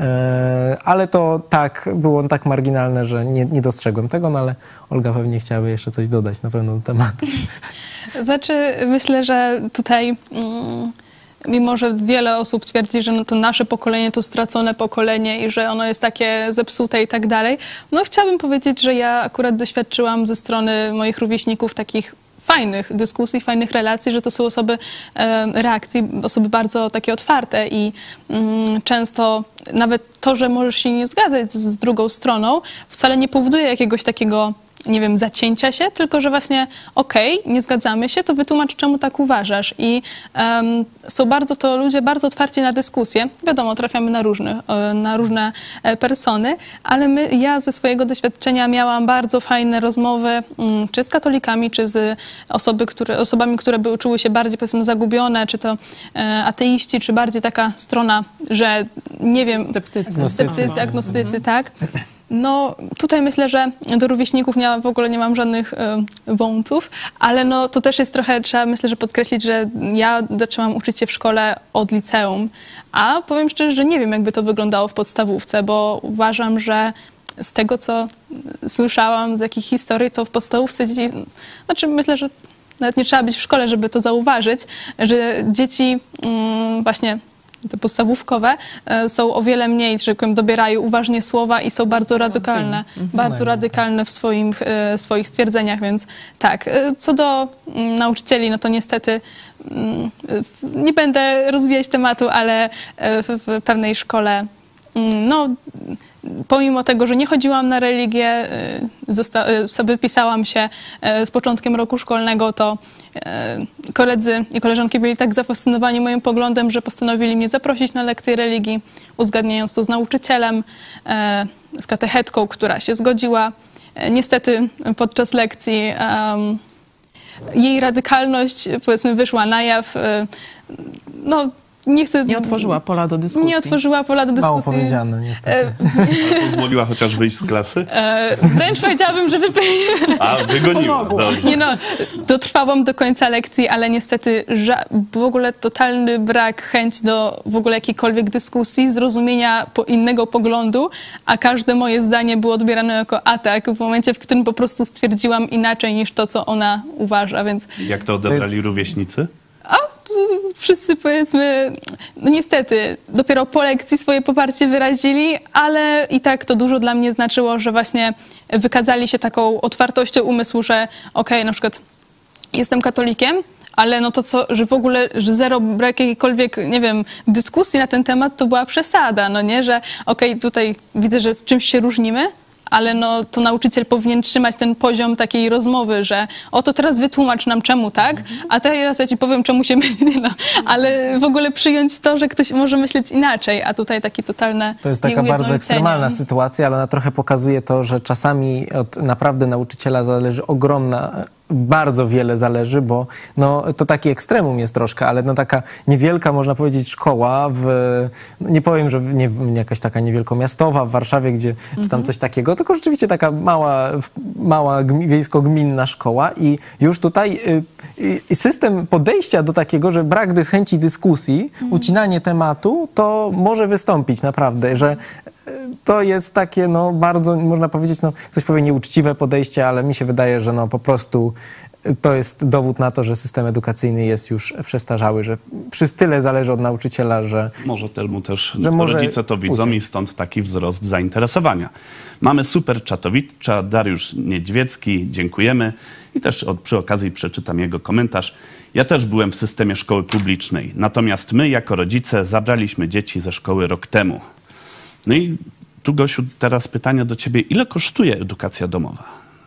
Ale to tak, było tak marginalne, że nie, nie dostrzegłem tego, no ale Olga pewnie chciałaby jeszcze coś dodać na pewno temat. Znaczy, myślę, że tutaj... Mm... Mimo że wiele osób twierdzi, że no to nasze pokolenie to stracone pokolenie i że ono jest takie zepsute i tak dalej, no chciałabym powiedzieć, że ja akurat doświadczyłam ze strony moich rówieśników takich fajnych dyskusji, fajnych relacji, że to są osoby e, reakcji, osoby bardzo takie otwarte i mm, często nawet to, że możesz się nie zgadzać z drugą stroną, wcale nie powoduje jakiegoś takiego, nie wiem, zacięcia się, tylko że właśnie okej, okay, nie zgadzamy się, to wytłumacz, czemu tak uważasz. I um, są bardzo to ludzie bardzo otwarci na dyskusję. Wiadomo, trafiamy na różne, na różne persony, ale my, ja ze swojego doświadczenia miałam bardzo fajne rozmowy, um, czy z katolikami, czy z osoby, które, osobami, które by czuły się bardziej, powiedzmy, zagubione, czy to e, ateiści, czy bardziej taka strona, że nie wiem, sceptycy, sceptycy agnostycy, mhm. tak. No tutaj myślę, że do rówieśników nie, w ogóle nie mam żadnych y, wątów, ale no to też jest trochę, trzeba myślę, że podkreślić, że ja zaczęłam uczyć się w szkole od liceum, a powiem szczerze, że nie wiem, jakby to wyglądało w podstawówce, bo uważam, że z tego, co słyszałam, z jakich historii, to w podstawówce dzieci, znaczy myślę, że nawet nie trzeba być w szkole, żeby to zauważyć, że dzieci mm, właśnie te podstawówkowe są o wiele mniej, że tak powiem, dobierają uważnie słowa i są bardzo radykalne, mhm. bardzo radykalne w swoim, swoich stwierdzeniach, więc tak. Co do nauczycieli, no to niestety nie będę rozwijać tematu, ale w pewnej szkole, no pomimo tego, że nie chodziłam na religię, sobie wypisałam się z początkiem roku szkolnego, to koledzy i koleżanki byli tak zafascynowani moim poglądem, że postanowili mnie zaprosić na lekcję religii, uzgadniając to z nauczycielem, z katechetką, która się zgodziła. Niestety podczas lekcji um, jej radykalność, powiedzmy, wyszła na jaw. No, nie chcę... Nie otworzyła pola do dyskusji. Nie otworzyła pola do dyskusji. Mało powiedziane, niestety. E, Ale pozwoliła chociaż wyjść z klasy? e, wręcz powiedziałabym, że wy... A, wygoniła. Pomogło. Dobrze. Nie no, dotrwałam do końca lekcji, ale niestety ża- w ogóle totalny brak chęci do w ogóle jakiejkolwiek dyskusji, zrozumienia po innego poglądu, a każde moje zdanie było odbierane jako atak w momencie, w którym po prostu stwierdziłam inaczej niż to, co ona uważa, więc Jak to odebrali To jest- rówieśnicy? a, wszyscy powiedzmy, no niestety, dopiero po lekcji swoje poparcie wyrazili, ale i tak to dużo dla mnie znaczyło, że właśnie wykazali się taką otwartością umysłu, że okej, na przykład jestem katolikiem, ale no to co, że w ogóle, że zero brak jakiejkolwiek, nie wiem, dyskusji na ten temat, to była przesada, no nie, że okej, tutaj widzę, że z czymś się różnimy, ale no to nauczyciel powinien trzymać ten poziom takiej rozmowy, że oto teraz wytłumacz nam czemu tak, a teraz ja ci powiem czemu się myli, no. Ale w ogóle przyjąć to, że ktoś może myśleć inaczej, a tutaj takie totalne To jest taka bardzo nieujednolicenie. ekstremalna sytuacja, ale ona trochę pokazuje to, że czasami od naprawdę nauczyciela zależy ogromna, bardzo wiele zależy, bo no, to taki ekstremum jest troszkę, ale no, taka niewielka, można powiedzieć, szkoła w, no, nie powiem, że nie, jakaś taka niewielkomiastowa w Warszawie, gdzie czy tam coś takiego, tylko rzeczywiście taka mała, mała gmi, wiejsko-gminna szkoła i już tutaj y, y, system podejścia do takiego, że brak dys, chęci dyskusji, ucinanie tematu, to może wystąpić naprawdę, że to jest takie, no bardzo, można powiedzieć, no ktoś powie nieuczciwe podejście, ale mi się wydaje, że no po prostu to jest dowód na to, że system edukacyjny jest już przestarzały, że przy tyle zależy od nauczyciela, że Może temu też Że może rodzice to widzą uciec. i stąd taki wzrost zainteresowania. Mamy super czatowicza, Dariusz Niedźwiecki, dziękujemy. I też od, przy okazji przeczytam jego komentarz. Ja też byłem w systemie szkoły publicznej, natomiast my jako rodzice zabraliśmy dzieci ze szkoły rok temu. No i tu, Gosiu, teraz pytanie do ciebie. Ile kosztuje edukacja domowa?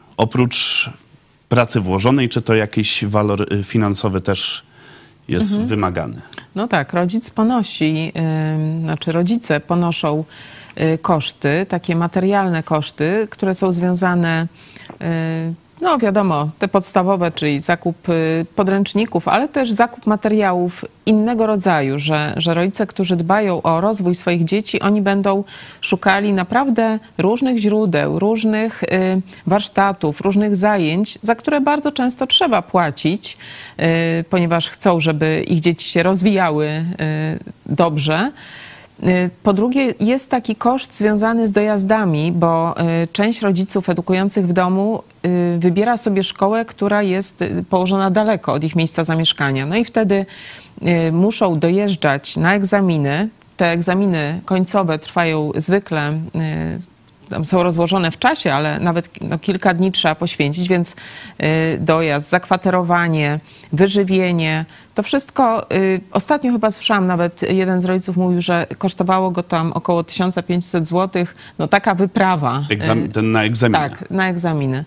Oprócz pracy włożonej, czy to jakiś walor finansowy też jest Mhm. wymagany? No tak, rodzic ponosi, yy, znaczy rodzice ponoszą yy, koszty, takie materialne koszty, które są związane, yy, no wiadomo, te podstawowe, czyli zakup yy, podręczników, ale też zakup materiałów innego rodzaju, że, że rodzice, którzy dbają o rozwój swoich dzieci, oni będą szukali naprawdę różnych źródeł, różnych yy, warsztatów, różnych zajęć, za które bardzo często trzeba płacić, yy, ponieważ chcą, żeby ich dzieci się rozwijały yy, dobrze. Po drugie, jest taki koszt związany z dojazdami, bo część rodziców edukujących w domu wybiera sobie szkołę, która jest położona daleko od ich miejsca zamieszkania. No i wtedy muszą dojeżdżać na egzaminy. Te egzaminy końcowe trwają zwykle, tam są rozłożone w czasie, ale nawet no, kilka dni trzeba poświęcić, więc y, dojazd, zakwaterowanie, wyżywienie, to wszystko, y, ostatnio chyba słyszałam, nawet jeden z rodziców mówił, że kosztowało go tam około tysiąc pięćset złotych, no taka wyprawa. Egzam- ten na egzaminy. Tak, na egzaminy.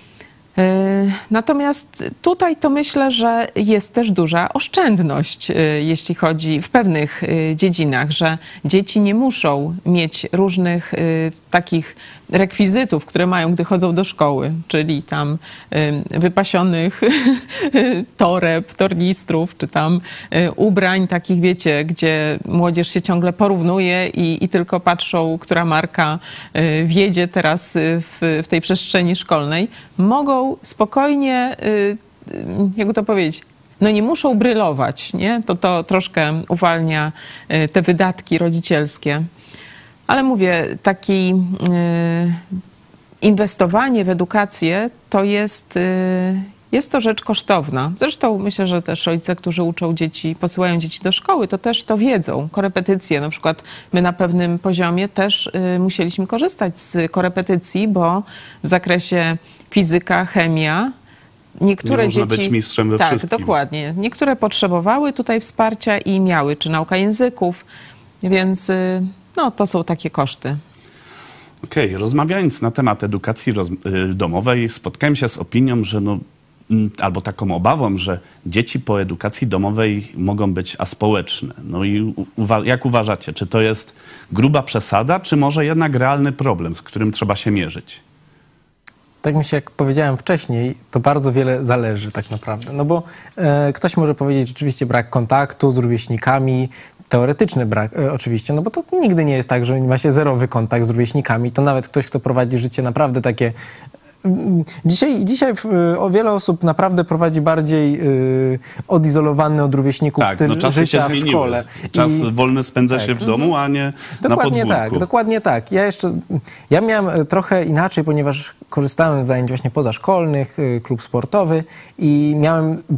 Natomiast tutaj to myślę, że jest też duża oszczędność, jeśli chodzi w pewnych dziedzinach, że dzieci nie muszą mieć różnych takich rekwizytów, które mają, gdy chodzą do szkoły, czyli tam wypasionych toreb, tornistrów, czy tam ubrań takich, wiecie, gdzie młodzież się ciągle porównuje i, i tylko patrzą, która marka wiedzie teraz w, w tej przestrzeni szkolnej. Mogą spokojnie, jakby to powiedzieć, no nie muszą brylować, nie? To, to troszkę uwalnia te wydatki rodzicielskie. Ale mówię, taki inwestowanie w edukację to jest, jest to rzecz kosztowna. Zresztą myślę, że też rodzice, którzy uczą dzieci, posyłają dzieci do szkoły, to też to wiedzą. Korepetycje, na przykład my na pewnym poziomie też musieliśmy korzystać z korepetycji, bo w zakresie fizyka, chemia, niektóre Nie można dzieci... być mistrzem we tak, wszystkim. dokładnie. Niektóre potrzebowały tutaj wsparcia i miały, czy nauka języków, więc no, to są takie koszty. Okej, okay. Rozmawiając na temat edukacji roz- domowej, spotkałem się z opinią, że no, albo taką obawą, że dzieci po edukacji domowej mogą być aspołeczne. No i uwa- jak uważacie, czy to jest gruba przesada, czy może jednak realny problem, z którym trzeba się mierzyć? Tak mi się, jak powiedziałem wcześniej, to bardzo wiele zależy tak naprawdę. No bo e, ktoś może powiedzieć rzeczywiście brak kontaktu z rówieśnikami, teoretyczny brak e, oczywiście, no bo to nigdy nie jest tak, że ma się zerowy kontakt z rówieśnikami. To nawet ktoś, kto prowadzi życie naprawdę takie... Dzisiaj, dzisiaj o wiele osób naprawdę prowadzi bardziej y, odizolowany od rówieśników tak, styl no czasy życia się w zmieniły. szkole. Czas I, wolny spędza tak. się w domu, a nie dokładnie na podwórku. tak, dokładnie tak. Ja jeszcze, ja miałem trochę inaczej, ponieważ korzystałem z zajęć właśnie pozaszkolnych, y, klub sportowy i miałem y,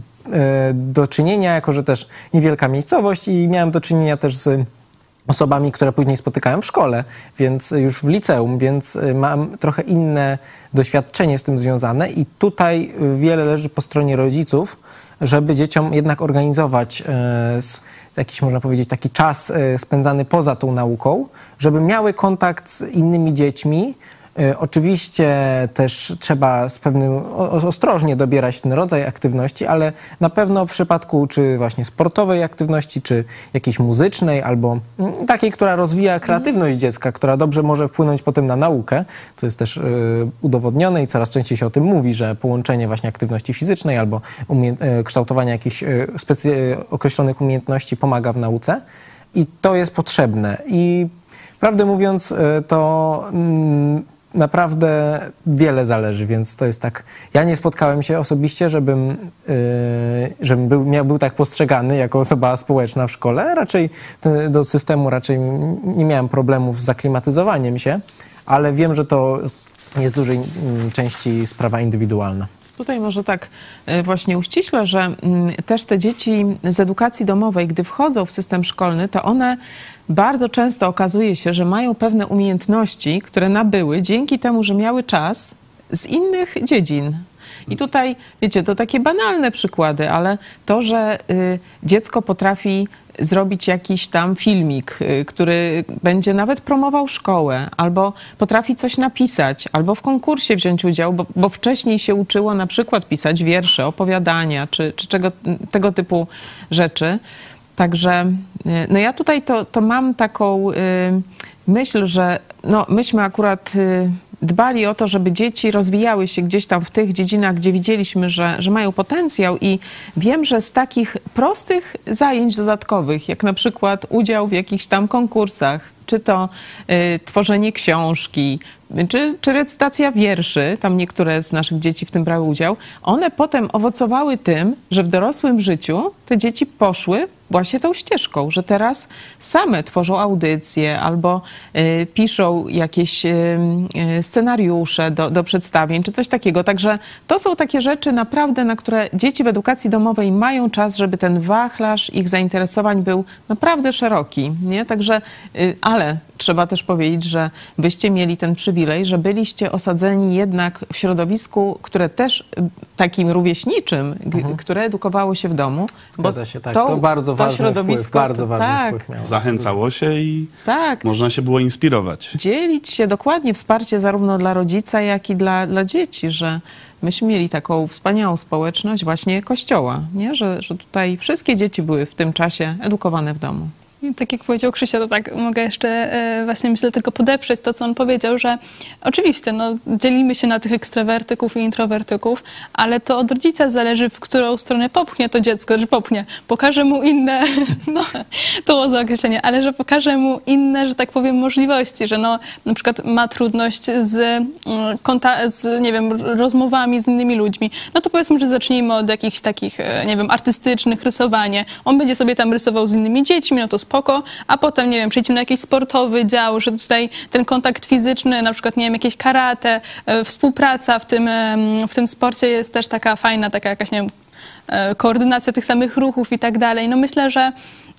do czynienia, jako że też niewielka miejscowość i miałem do czynienia też z osobami, które później spotykałem w szkole, więc już w liceum, więc mam trochę inne doświadczenie z tym związane i tutaj wiele leży po stronie rodziców, żeby dzieciom jednak organizować e, jakiś, można powiedzieć, taki czas e, spędzany poza tą nauką, żeby miały kontakt z innymi dziećmi. E, oczywiście też trzeba z pewnym o, ostrożnie dobierać ten rodzaj aktywności, ale na pewno w przypadku czy właśnie sportowej aktywności, czy jakiejś muzycznej, albo mm, takiej, która rozwija kreatywność dziecka, która dobrze może wpłynąć potem na naukę, co jest też y, udowodnione i coraz częściej się o tym mówi, że połączenie właśnie aktywności fizycznej albo umie- y, kształtowania jakichś y, specy- określonych umiejętności pomaga w nauce i to jest potrzebne. I prawdę mówiąc, y, to mm, naprawdę wiele zależy, więc to jest tak. Ja nie spotkałem się osobiście, żebym, yy, żebym był, miał, był tak postrzegany jako osoba społeczna w szkole. Raczej te, do systemu raczej nie miałem problemów z zaklimatyzowaniem się, ale wiem, że to jest w dużej mm, części sprawa indywidualna. Tutaj może tak właśnie uściślę, że też te dzieci z edukacji domowej, gdy wchodzą w system szkolny, to one bardzo często okazuje się, że mają pewne umiejętności, które nabyły dzięki temu, że miały czas z innych dziedzin. I tutaj, wiecie, to takie banalne przykłady, ale to, że y, dziecko potrafi zrobić jakiś tam filmik, y, który będzie nawet promował szkołę, albo potrafi coś napisać, albo w konkursie wziąć udział, bo, bo wcześniej się uczyło na przykład pisać wiersze, opowiadania, czy, czy czego, tego typu rzeczy. Także y, no ja tutaj to, to mam taką y, myśl, że no, myśmy akurat... Y, dbali o to, żeby dzieci rozwijały się gdzieś tam w tych dziedzinach, gdzie widzieliśmy, że, że mają potencjał i wiem, że z takich prostych zajęć dodatkowych, jak na przykład udział w jakichś tam konkursach, czy to y, tworzenie książki, czy, czy recytacja wierszy, tam niektóre z naszych dzieci w tym brały udział, one potem owocowały tym, że w dorosłym życiu te dzieci poszły właśnie tą ścieżką, że teraz same tworzą audycje albo y, piszą jakieś y, y, scenariusze do, do przedstawień, czy coś takiego. Także to są takie rzeczy naprawdę, na które dzieci w edukacji domowej mają czas, żeby ten wachlarz ich zainteresowań był naprawdę szeroki, nie? Także, y, ale trzeba też powiedzieć, że wyście mieli ten przywilej, że byliście osadzeni jednak w środowisku, które też takim rówieśniczym, mhm. które edukowało się w domu. Zgadza się, tak. To, to bardzo ważny środowisko, wpływ, bardzo ważny tak, wpływ miało. Zachęcało się i tak. można się było inspirować. Dzielić się dokładnie, wsparcie zarówno dla rodzica, jak i dla, dla dzieci, że myśmy mieli taką wspaniałą społeczność właśnie Kościoła, nie? Że, że tutaj wszystkie dzieci były w tym czasie edukowane w domu. I tak jak powiedział Krzysia, to tak mogę jeszcze e, właśnie myślę tylko podeprzeć to, co on powiedział, że oczywiście no, dzielimy się na tych ekstrawertyków i introwertyków, ale to od rodzica zależy, w którą stronę popchnie to dziecko, że popchnie, pokaże mu inne, no to było za określenie, ale że pokaże mu inne, że tak powiem, możliwości, że no na przykład ma trudność z, konta- z nie wiem, rozmowami z innymi ludźmi, no to powiedzmy, że zacznijmy od jakichś takich, nie wiem, artystycznych, rysowanie. On będzie sobie tam rysował z innymi dziećmi, no to spoko, a potem, nie wiem, przejdźmy na jakiś sportowy dział, że tutaj ten kontakt fizyczny, na przykład, nie wiem, jakieś karate, e, współpraca w tym, e, w tym sporcie jest też taka fajna, taka jakaś, nie wiem, e, koordynacja tych samych ruchów i tak dalej. No myślę, że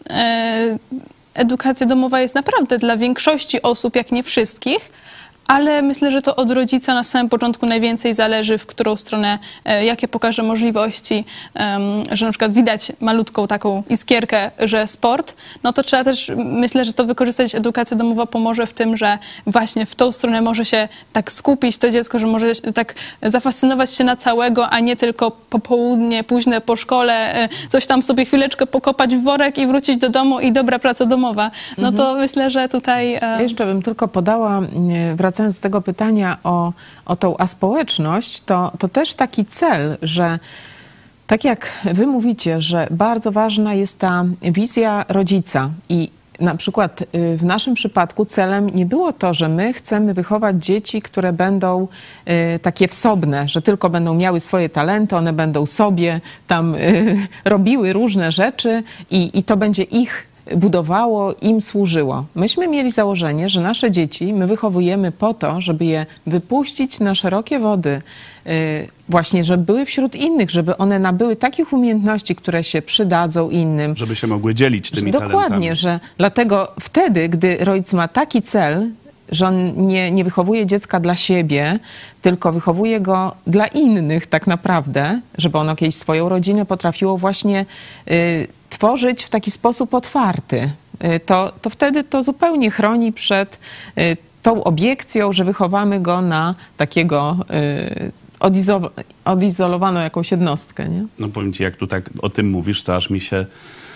e, edukacja domowa jest naprawdę dla większości osób, jak nie wszystkich, ale myślę, że to od rodzica na samym początku najwięcej zależy, w którą stronę, e, jakie pokaże możliwości, um, że na przykład widać malutką taką iskierkę, że sport, no to trzeba też, myślę, że to wykorzystać, edukacja domowa pomoże w tym, że właśnie w tą stronę może się tak skupić to dziecko, że może tak zafascynować się na całego, a nie tylko popołudnie, późne po szkole, e, coś tam sobie chwileczkę pokopać w worek i wrócić do domu i dobra praca domowa. No to mhm. myślę, że tutaj... E... Jeszcze bym tylko podała, wracając wracając do tego pytania o, o tą aspołeczność, to, to też taki cel, że tak jak wy mówicie, że bardzo ważna jest ta wizja rodzica i na przykład w naszym przypadku celem nie było to, że my chcemy wychować dzieci, które będą y, takie wsobne, że tylko będą miały swoje talenty, one będą sobie tam y, robiły różne rzeczy i, i to będzie ich budowało, im służyło. Myśmy mieli założenie, że nasze dzieci my wychowujemy po to, żeby je wypuścić na szerokie wody, y, właśnie, żeby były wśród innych, żeby one nabyły takich umiejętności, które się przydadzą innym. Żeby się mogły dzielić tymi Dokładnie, talentami. że dlatego wtedy, gdy rodzic ma taki cel, że on nie, nie wychowuje dziecka dla siebie, tylko wychowuje go dla innych tak naprawdę, żeby ono kiedyś swoją rodzinę potrafiło właśnie y, tworzyć w taki sposób otwarty, y, to, to wtedy to zupełnie chroni przed y, tą obiekcją, że wychowamy go na takiego y, odizo- odizolowaną jakąś jednostkę. Nie? No powiem ci, jak tu tak o tym mówisz, to aż mi się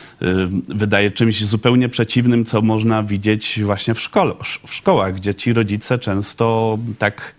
wydaje czymś zupełnie przeciwnym, co można widzieć właśnie w, szkole, w szkołach, gdzie ci rodzice często tak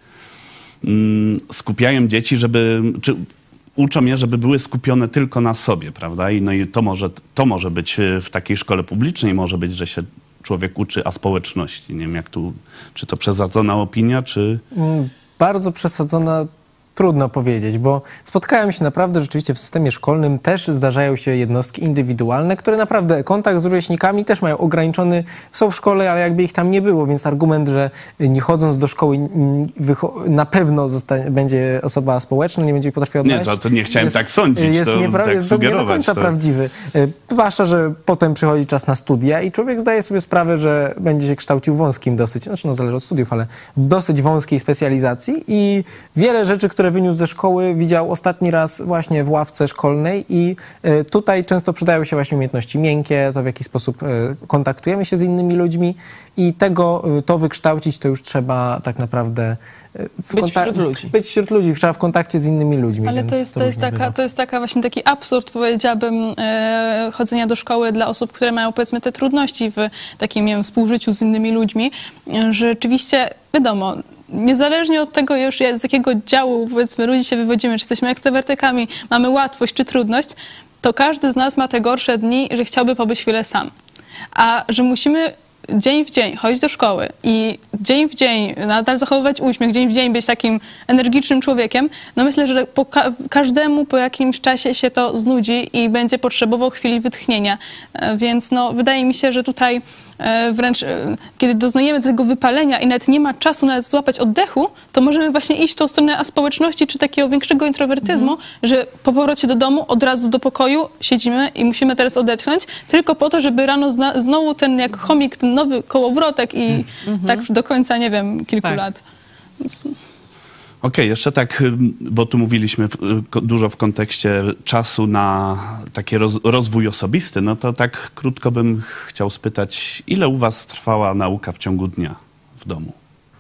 mm, skupiają dzieci, żeby, czy uczą je, żeby były skupione tylko na sobie, prawda? I, no i to może, to może być w takiej szkole publicznej, może być, że się człowiek uczy aspołeczności. Nie wiem, jak tu, czy to przesadzona opinia, czy... Bardzo przesadzona. Trudno powiedzieć, bo spotkałem się naprawdę rzeczywiście w systemie szkolnym, też zdarzają się jednostki indywidualne, które naprawdę kontakt z rówieśnikami też mają ograniczony, są w szkole, ale jakby ich tam nie było, więc argument, że nie chodząc do szkoły na pewno zostanie, będzie osoba społeczna, nie będzie potrafiła odnaleźć. Nie, to, to nie chciałem jest, tak sądzić, jest to niepra- tak jest to nie do końca to... prawdziwy. Zwłaszcza, że potem przychodzi czas na studia i człowiek zdaje sobie sprawę, że będzie się kształcił w wąskim dosyć, znaczy no zależy od studiów, ale w dosyć wąskiej specjalizacji i wiele rzeczy, które wyniósł ze szkoły, widział ostatni raz właśnie w ławce szkolnej i tutaj często przydają się właśnie umiejętności miękkie, to w jaki sposób kontaktujemy się z innymi ludźmi i tego, to wykształcić, to już trzeba tak naprawdę w być kontak- wśród ludzi. Być wśród ludzi, trzeba w kontakcie z innymi ludźmi. Ale więc to jest, to, jest różnie taka, bywa. to jest taka właśnie taki absurd, powiedziałabym, e, chodzenia do szkoły dla osób, które mają powiedzmy te trudności w takim, nie wiem, współżyciu z innymi ludźmi, że rzeczywiście, wiadomo, niezależnie od tego już z jakiego działu, powiedzmy, ludzi się wywodzimy, czy jesteśmy ekstrawertykami, mamy łatwość czy trudność, to każdy z nas ma te gorsze dni, że chciałby pobyć chwilę sam. A że musimy dzień w dzień chodzić do szkoły i dzień w dzień nadal zachowywać uśmiech, dzień w dzień być takim energicznym człowiekiem, no myślę, że po ka- każdemu po jakimś czasie się to znudzi i będzie potrzebował chwili wytchnienia. E, Więc no, wydaje mi się, że tutaj e, wręcz e, kiedy doznajemy tego wypalenia i nawet nie ma czasu nawet złapać oddechu, to możemy właśnie iść w tą stronę aspołeczności czy takiego większego introwertyzmu, mhm. że po powrocie do domu od razu do pokoju siedzimy i musimy teraz odetchnąć, tylko po to, żeby rano zna- znowu ten jak chomik, ten nowy kołowrotek i mhm. tak do końca, nie wiem, kilku tak. lat. Więc... Okej, okay, jeszcze tak, bo tu mówiliśmy w, dużo w kontekście czasu na taki roz, rozwój osobisty, no to tak krótko bym chciał spytać, ile u was trwała nauka w ciągu dnia w domu?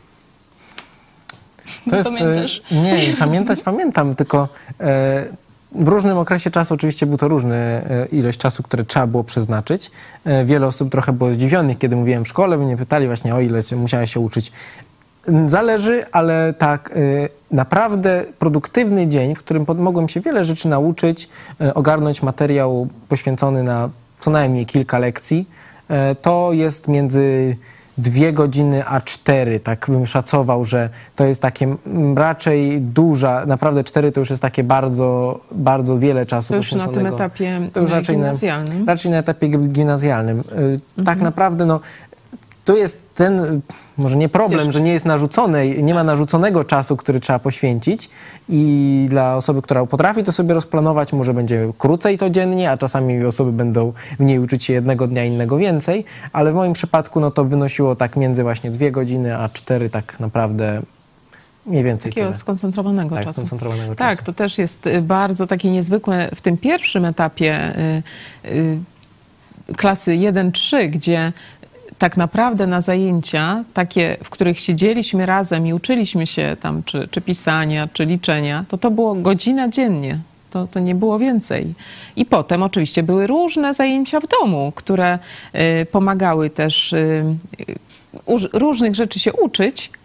To jest, Pamiętasz? Nie, pamiętać pamiętam, tylko e, w różnym okresie czasu oczywiście był to różny e, ilość czasu, które trzeba było przeznaczyć. E, wiele osób trochę było zdziwionych, kiedy mówiłem w szkole, bo mnie pytali właśnie o ile się, musiałeś się uczyć. Zależy, ale tak y, naprawdę produktywny dzień, w którym pod, mogłem się wiele rzeczy nauczyć, y, ogarnąć materiał poświęcony na co najmniej kilka lekcji, y, to jest między dwie godziny a cztery, tak bym szacował, że to jest takie m, raczej duża, naprawdę cztery to już jest takie bardzo, bardzo wiele czasu To już na poświęconego. tym etapie To już raczej gimnazjalnym. Na, raczej na etapie gimnazjalnym. Y, Mhm. Tak naprawdę, no, to jest ten, może nie problem, Wiesz, że nie jest narzucony, nie ma narzuconego czasu, który trzeba poświęcić i dla osoby, która potrafi to sobie rozplanować, może będzie krócej to dziennie, a czasami osoby będą mniej uczyć się jednego dnia, innego więcej, ale w moim przypadku no to wynosiło tak między właśnie dwie godziny a cztery tak naprawdę mniej więcej Takiego tyle. skoncentrowanego Tak, czasu. skoncentrowanego Tak, czasu. to też jest y, bardzo takie niezwykłe w tym pierwszym etapie y, y, klasy jeden trzy, gdzie tak naprawdę na zajęcia, takie, w których siedzieliśmy razem i uczyliśmy się tam czy, czy pisania, czy liczenia, to to było godzina dziennie. To, to nie było więcej. I potem oczywiście były różne zajęcia w domu, które y, pomagały też y, y, różnych rzeczy się uczyć,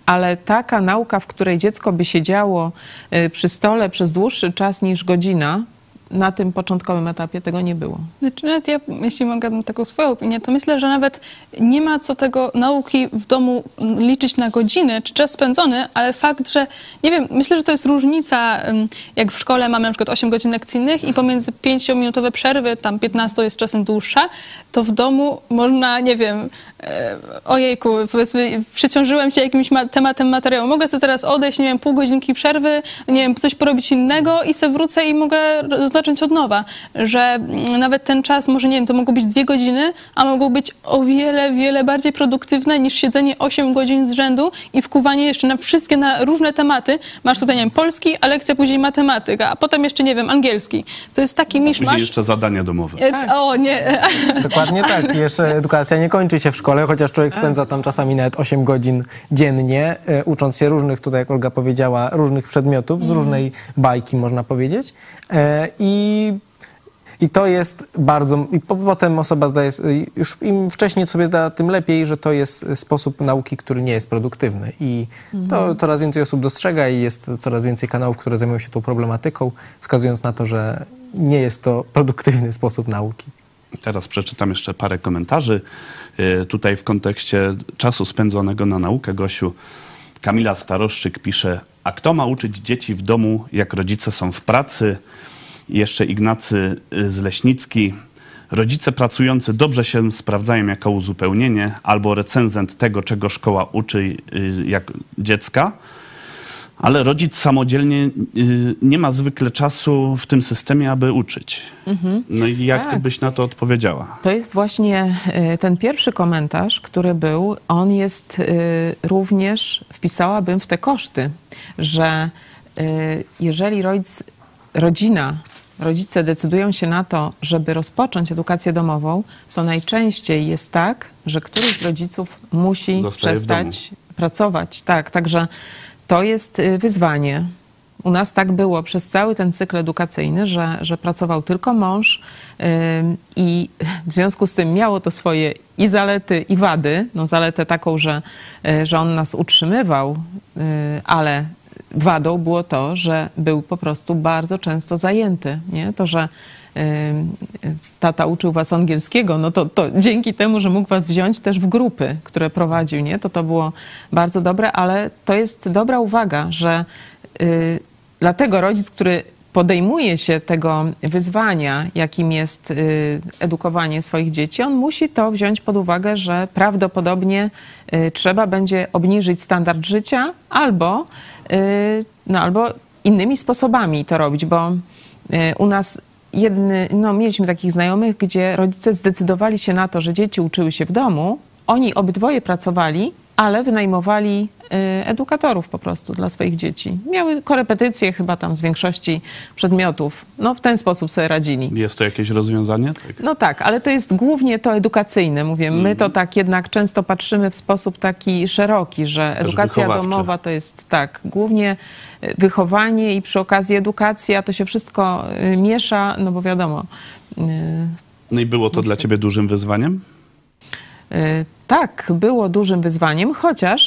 ale taka nauka, w której dziecko by siedziało y, przy stole przez dłuższy czas niż godzina, na tym początkowym etapie tego nie było. Znaczy, nawet ja, jeśli mogę taką swoją opinię, to myślę, że nawet nie ma co tego nauki w domu liczyć na godziny czy czas spędzony, ale fakt, że nie wiem, myślę, że to jest różnica, jak w szkole mamy na przykład osiem godzin lekcyjnych i pomiędzy pięciominutowe przerwy, tam piętnaście jest czasem dłuższa, to w domu można, nie wiem, ojejku, powiedzmy, przeciążyłem się jakimś ma tematem materiału. Mogę sobie teraz odejść, nie wiem, pół godzinki przerwy, nie wiem, coś porobić innego i se wrócę i mogę zacząć od nowa. Że nawet ten czas, może nie wiem, to mogą być dwie godziny, a mogą być o wiele, wiele bardziej produktywne niż siedzenie osiem godzin z rzędu i wkuwanie jeszcze na wszystkie, na różne tematy. Masz tutaj, nie wiem, polski, a lekcja później matematyka, a potem jeszcze, nie wiem, angielski. To jest taki miszmasz. Później jeszcze zadania domowe. Tak. O, nie. Dokładnie tak. I jeszcze edukacja nie kończy się w szkole, chociaż człowiek spędza tam czasami nawet osiem godzin dziennie, e, ucząc się różnych, tutaj jak Olga powiedziała, różnych przedmiotów, z różnej bajki można powiedzieć. E, I I to jest bardzo... I po, potem osoba zdaje... Już im wcześniej sobie zda, tym lepiej, że to jest sposób nauki, który nie jest produktywny. I to coraz więcej osób dostrzega i jest coraz więcej kanałów, które zajmują się tą problematyką, wskazując na to, że nie jest to produktywny sposób nauki. Teraz przeczytam jeszcze parę komentarzy. Yy, tutaj w kontekście czasu spędzonego na naukę, Gosiu, Kamila Staroszczyk pisze: a kto ma uczyć dzieci w domu, jak rodzice są w pracy? I jeszcze Ignacy Zleśnicki. Rodzice pracujący dobrze się sprawdzają jako uzupełnienie albo recenzent tego, czego szkoła uczy jak dziecka, ale rodzic samodzielnie nie ma zwykle czasu w tym systemie, aby uczyć. Mhm. No i jak tak. ty byś na to odpowiedziała? To jest właśnie ten pierwszy komentarz, który był, on jest również, wpisałabym w te koszty, że jeżeli rodzic, rodzina, rodzice decydują się na to, żeby rozpocząć edukację domową, to najczęściej jest tak, że któryś z rodziców musi Zostaje przestać pracować. Tak, także to jest wyzwanie. U nas tak było przez cały ten cykl edukacyjny, że, że pracował tylko mąż yy, i w związku z tym miało to swoje i zalety, i wady. No, zaletę taką, że, yy, że on nas utrzymywał, yy, ale wadą było to, że był po prostu bardzo często zajęty. Nie? To, że yy, tata uczył was angielskiego, no to, to dzięki temu, że mógł was wziąć też w grupy, które prowadził, nie? to to było bardzo dobre, ale to jest dobra uwaga, że yy, dlatego rodzic, który podejmuje się tego wyzwania, jakim jest y, edukowanie swoich dzieci, on musi to wziąć pod uwagę, że prawdopodobnie y, trzeba będzie obniżyć standard życia albo, y, no, albo innymi sposobami to robić, bo y, u nas jedny, no, mieliśmy takich znajomych, gdzie rodzice zdecydowali się na to, że dzieci uczyły się w domu, oni obydwoje pracowali, ale wynajmowali edukatorów po prostu dla swoich dzieci. Miały korepetycje chyba tam z większości przedmiotów. No w ten sposób sobie radzili. Jest to jakieś rozwiązanie? Tak. No tak, ale to jest głównie to edukacyjne. Mówię, my to tak jednak często patrzymy w sposób taki szeroki, że edukacja wychowawczy. domowa to jest tak, głównie wychowanie i przy okazji edukacja, to się wszystko miesza, no bo wiadomo. No i było to dla ciebie dużym wyzwaniem? Tak, było dużym wyzwaniem, chociaż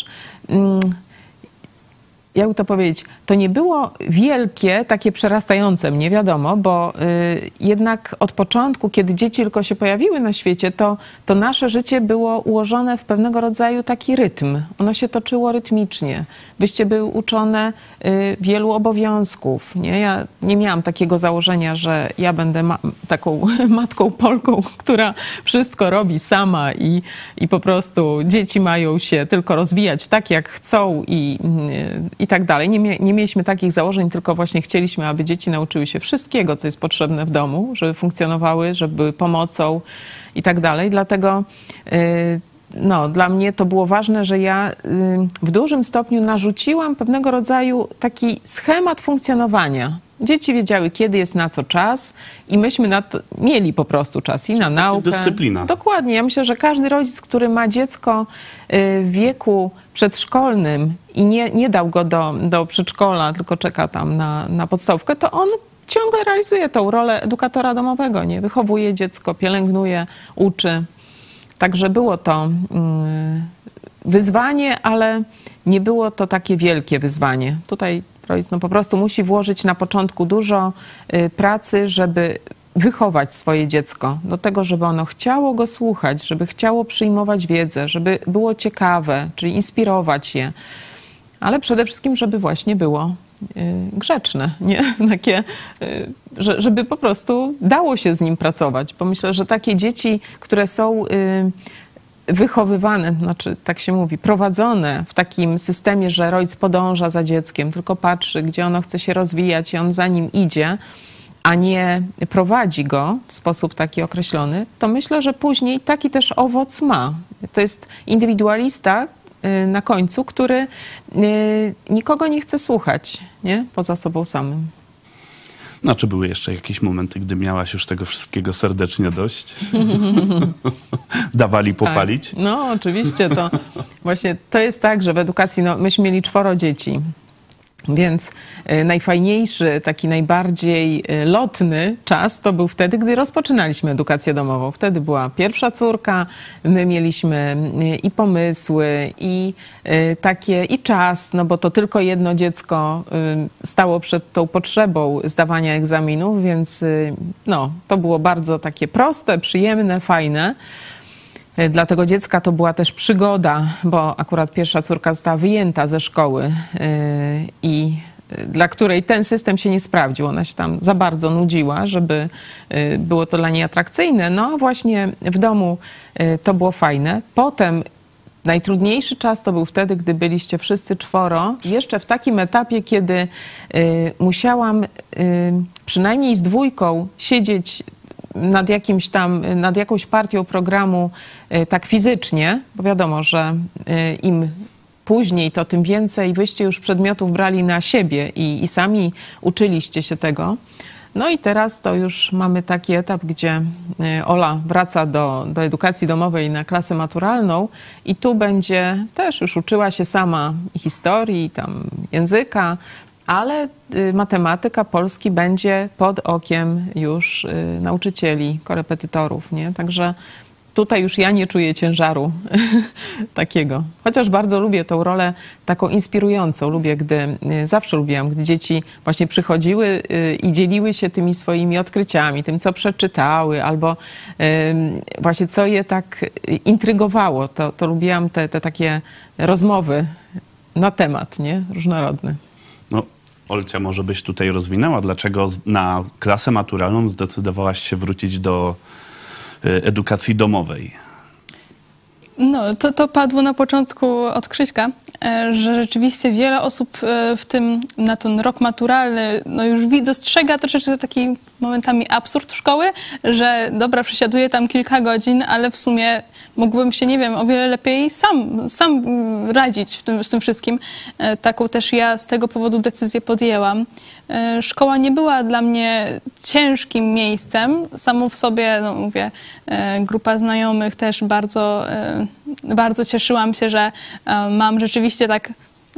jakby to powiedzieć, to nie było wielkie, takie przerastające mnie, wiadomo, bo y, jednak od początku, kiedy dzieci tylko się pojawiły na świecie, to, to nasze życie było ułożone w pewnego rodzaju taki rytm. Ono się toczyło rytmicznie. Byście były uczone y, wielu obowiązków. Nie? Ja nie miałam takiego założenia, że ja będę ma taką matką Polką, która wszystko robi sama i, i po prostu dzieci mają się tylko rozwijać tak, jak chcą i, i i tak dalej. Nie, mie nie mieliśmy takich założeń, tylko właśnie chcieliśmy, aby dzieci nauczyły się wszystkiego, co jest potrzebne w domu, żeby funkcjonowały, żeby były pomocą i tak dalej. Dlatego yy, no, dla mnie to było ważne, że ja yy, w dużym stopniu narzuciłam pewnego rodzaju taki schemat funkcjonowania. Dzieci wiedziały, kiedy jest na co czas i myśmy na to mieli po prostu czas i na naukę. Dyscyplina. Dokładnie. Ja myślę, że każdy rodzic, który ma dziecko w wieku przedszkolnym i nie, nie dał go do, do przedszkola, tylko czeka tam na, na podstawówkę, to on ciągle realizuje tą rolę edukatora domowego, nie? Wychowuje dziecko, pielęgnuje, uczy. Także było to, wyzwanie, ale nie było to takie wielkie wyzwanie. Tutaj rodzic no, po prostu musi włożyć na początku dużo y, pracy, żeby wychować swoje dziecko do tego, żeby ono chciało go słuchać, żeby chciało przyjmować wiedzę, żeby było ciekawe, czyli inspirować je, ale przede wszystkim, żeby właśnie było grzeczne, nie? Takie, że, żeby po prostu dało się z nim pracować, bo myślę, że takie dzieci, które są wychowywane, znaczy tak się mówi, prowadzone w takim systemie, że rodzic podąża za dzieckiem, tylko patrzy, gdzie ono chce się rozwijać i on za nim idzie, a nie prowadzi go w sposób taki określony, to myślę, że później taki też owoc ma. To jest indywidualista na końcu, który nikogo nie chce słuchać, nie? Poza sobą samym. No, czy były jeszcze jakieś momenty, gdy miałaś już tego wszystkiego serdecznie dość? Dawali popalić? Tak. No, oczywiście. To właśnie to jest tak, że w edukacji, no, myśmy mieli czworo dzieci. Więc najfajniejszy, taki najbardziej lotny czas to był wtedy, gdy rozpoczynaliśmy edukację domową. Wtedy była pierwsza córka, my mieliśmy i pomysły, i takie, i czas, no bo to tylko jedno dziecko stało przed tą potrzebą zdawania egzaminów, więc no, to było bardzo takie proste, przyjemne, fajne. Dla tego dziecka to była też przygoda, bo akurat pierwsza córka została wyjęta ze szkoły i dla której ten system się nie sprawdził. Ona się tam za bardzo nudziła, żeby było to dla niej atrakcyjne. No a właśnie w domu to było fajne. Potem najtrudniejszy czas to był wtedy, gdy byliście wszyscy czworo. Jeszcze w takim etapie, kiedy musiałam przynajmniej z dwójką siedzieć nad jakimś tam, nad jakąś partią programu tak fizycznie, bo wiadomo, że im później, to tym więcej wyście już przedmiotów brali na siebie i, i sami uczyliście się tego. No i teraz to już mamy taki etap, gdzie Ola wraca do, do edukacji domowej na klasę maturalną i tu będzie też już uczyła się sama historii, tam języka, ale matematyka, polski będzie pod okiem już nauczycieli, korepetytorów, nie? Także tutaj już ja nie czuję ciężaru takiego. Chociaż bardzo lubię tą rolę taką inspirującą. Lubię, gdy, zawsze lubiłam, gdy dzieci właśnie przychodziły i dzieliły się tymi swoimi odkryciami, tym, co przeczytały, albo właśnie co je tak intrygowało. To, to lubiłam te, te takie rozmowy na temat, nie? Różnorodny. No, Olcia, może byś tutaj rozwinęła, dlaczego na klasę maturalną zdecydowałaś się wrócić do edukacji domowej? No, to, to padło na początku od Krzyśka, że rzeczywiście wiele osób w tym, na ten rok maturalny, no już dostrzega troszeczkę taki momentami absurd szkoły, że dobra, przesiaduję tam kilka godzin, ale w sumie mógłbym się, nie wiem, o wiele lepiej sam, sam radzić w tym, z tym wszystkim. Taką też ja z tego powodu decyzję podjęłam. Szkoła nie była dla mnie ciężkim miejscem. Samą w sobie, no mówię, grupa znajomych też bardzo, bardzo cieszyłam się, że mam rzeczywiście tak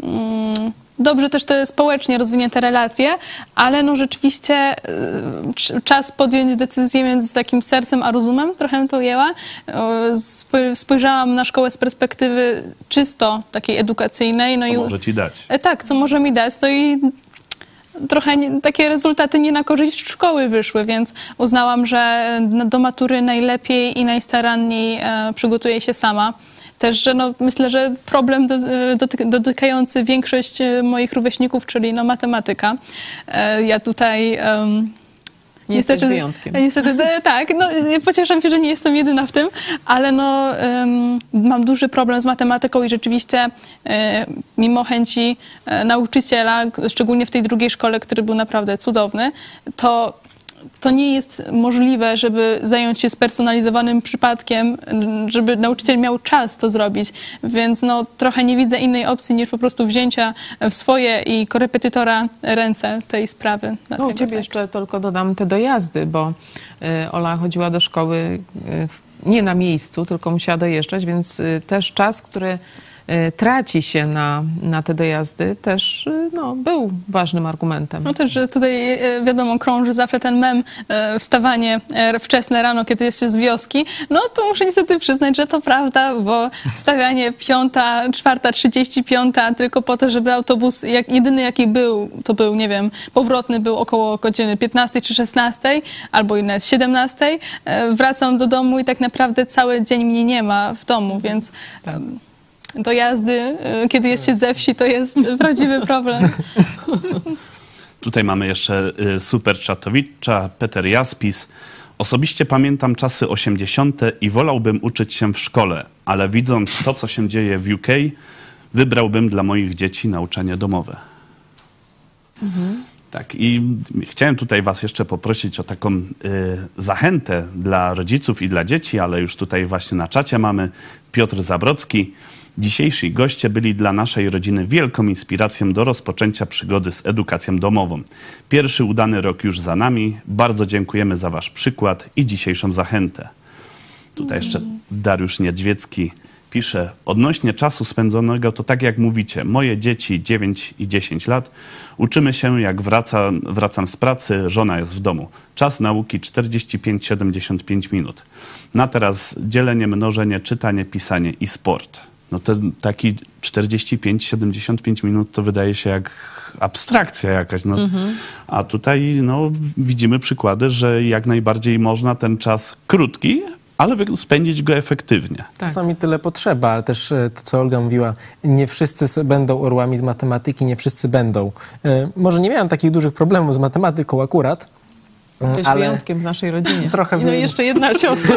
dobrze też te społecznie rozwinięte relacje, ale no rzeczywiście czas podjąć decyzję między takim sercem a rozumem, trochę to ujęła. Spojrzałam na szkołę z perspektywy czysto takiej edukacyjnej. No co i może ci dać? Tak, co może mi dać. No i trochę nie, takie rezultaty nie na korzyść szkoły wyszły, więc uznałam, że do matury najlepiej i najstaranniej e, przygotuję się sama. Też, że no, myślę, że problem do, dotyk, dotykający większość moich rówieśników, czyli no, matematyka. E, ja tutaj... Um, Nie niestety, jesteś wyjątkiem. Niestety, tak, no, pocieszam się, że nie jestem jedyna w tym, ale no, um, mam duży problem z matematyką i rzeczywiście e, mimo chęci e, nauczyciela, szczególnie w tej drugiej szkole, który był naprawdę cudowny, to to nie jest możliwe, żeby zająć się spersonalizowanym przypadkiem, żeby nauczyciel miał czas to zrobić, więc no, trochę nie widzę innej opcji niż po prostu wzięcia w swoje i korepetytora ręce tej sprawy. No, u ciebie tak. Jeszcze tylko dodam te dojazdy, bo y, Ola chodziła do szkoły y, nie na miejscu, tylko musiała dojeżdżać, więc y, też czas, który y, traci się na, na te dojazdy, też y, no, był ważnym argumentem. No też, że tutaj e, wiadomo, krąży zawsze ten mem, e, wstawanie e, wczesne rano, kiedy jest się z wioski. No to muszę niestety przyznać, że to prawda, bo wstawianie piąta, czwarta, trzydzieści piąta tylko po to, żeby autobus, jak, jedyny jaki był, to był, nie wiem, powrotny był około godziny piętnastej czy szesnastej, albo nawet siedemnastej. E, wracam do domu i tak naprawdę cały dzień mnie nie ma w domu, więc... Tak. Do jazdy, kiedy jest się ze wsi, to jest prawdziwy problem. Tutaj mamy jeszcze y, super czatowicza, Peter Jaspis. Osobiście pamiętam czasy osiemdziesiąte i wolałbym uczyć się w szkole, ale widząc to, co się dzieje w U K, wybrałbym dla moich dzieci nauczanie domowe. Mhm. Tak, i chciałem tutaj was jeszcze poprosić o taką y, zachętę dla rodziców i dla dzieci, ale już tutaj właśnie na czacie mamy Piotr Zabrocki. Dzisiejsi goście byli dla naszej rodziny wielką inspiracją do rozpoczęcia przygody z edukacją domową. Pierwszy udany rok już za nami. Bardzo dziękujemy za wasz przykład i dzisiejszą zachętę. Tutaj jeszcze Dariusz Niedźwiecki pisze, odnośnie czasu spędzonego, to tak jak mówicie, moje dzieci dziewięć i dziesięć lat, uczymy się jak wraca, wracam z pracy, żona jest w domu. Czas nauki czterdzieści pięć do siedemdziesięciu pięciu minut. Na teraz dzielenie, mnożenie, czytanie, pisanie i sport. No ten taki czterdzieści pięć do siedemdziesięciu pięciu minut to wydaje się jak abstrakcja jakaś. No. Mhm. A tutaj no, widzimy przykłady, że jak najbardziej można ten czas krótki, ale spędzić go efektywnie. Tak. Czasami tyle potrzeba, ale też to, co Olga mówiła, nie wszyscy będą orłami z matematyki, nie wszyscy będą. Może nie miałem takich dużych problemów z matematyką akurat, Jesteś ale wyjątkiem w naszej rodzinie. Trochę I no jeszcze jedna siostra.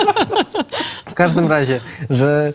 W każdym razie, że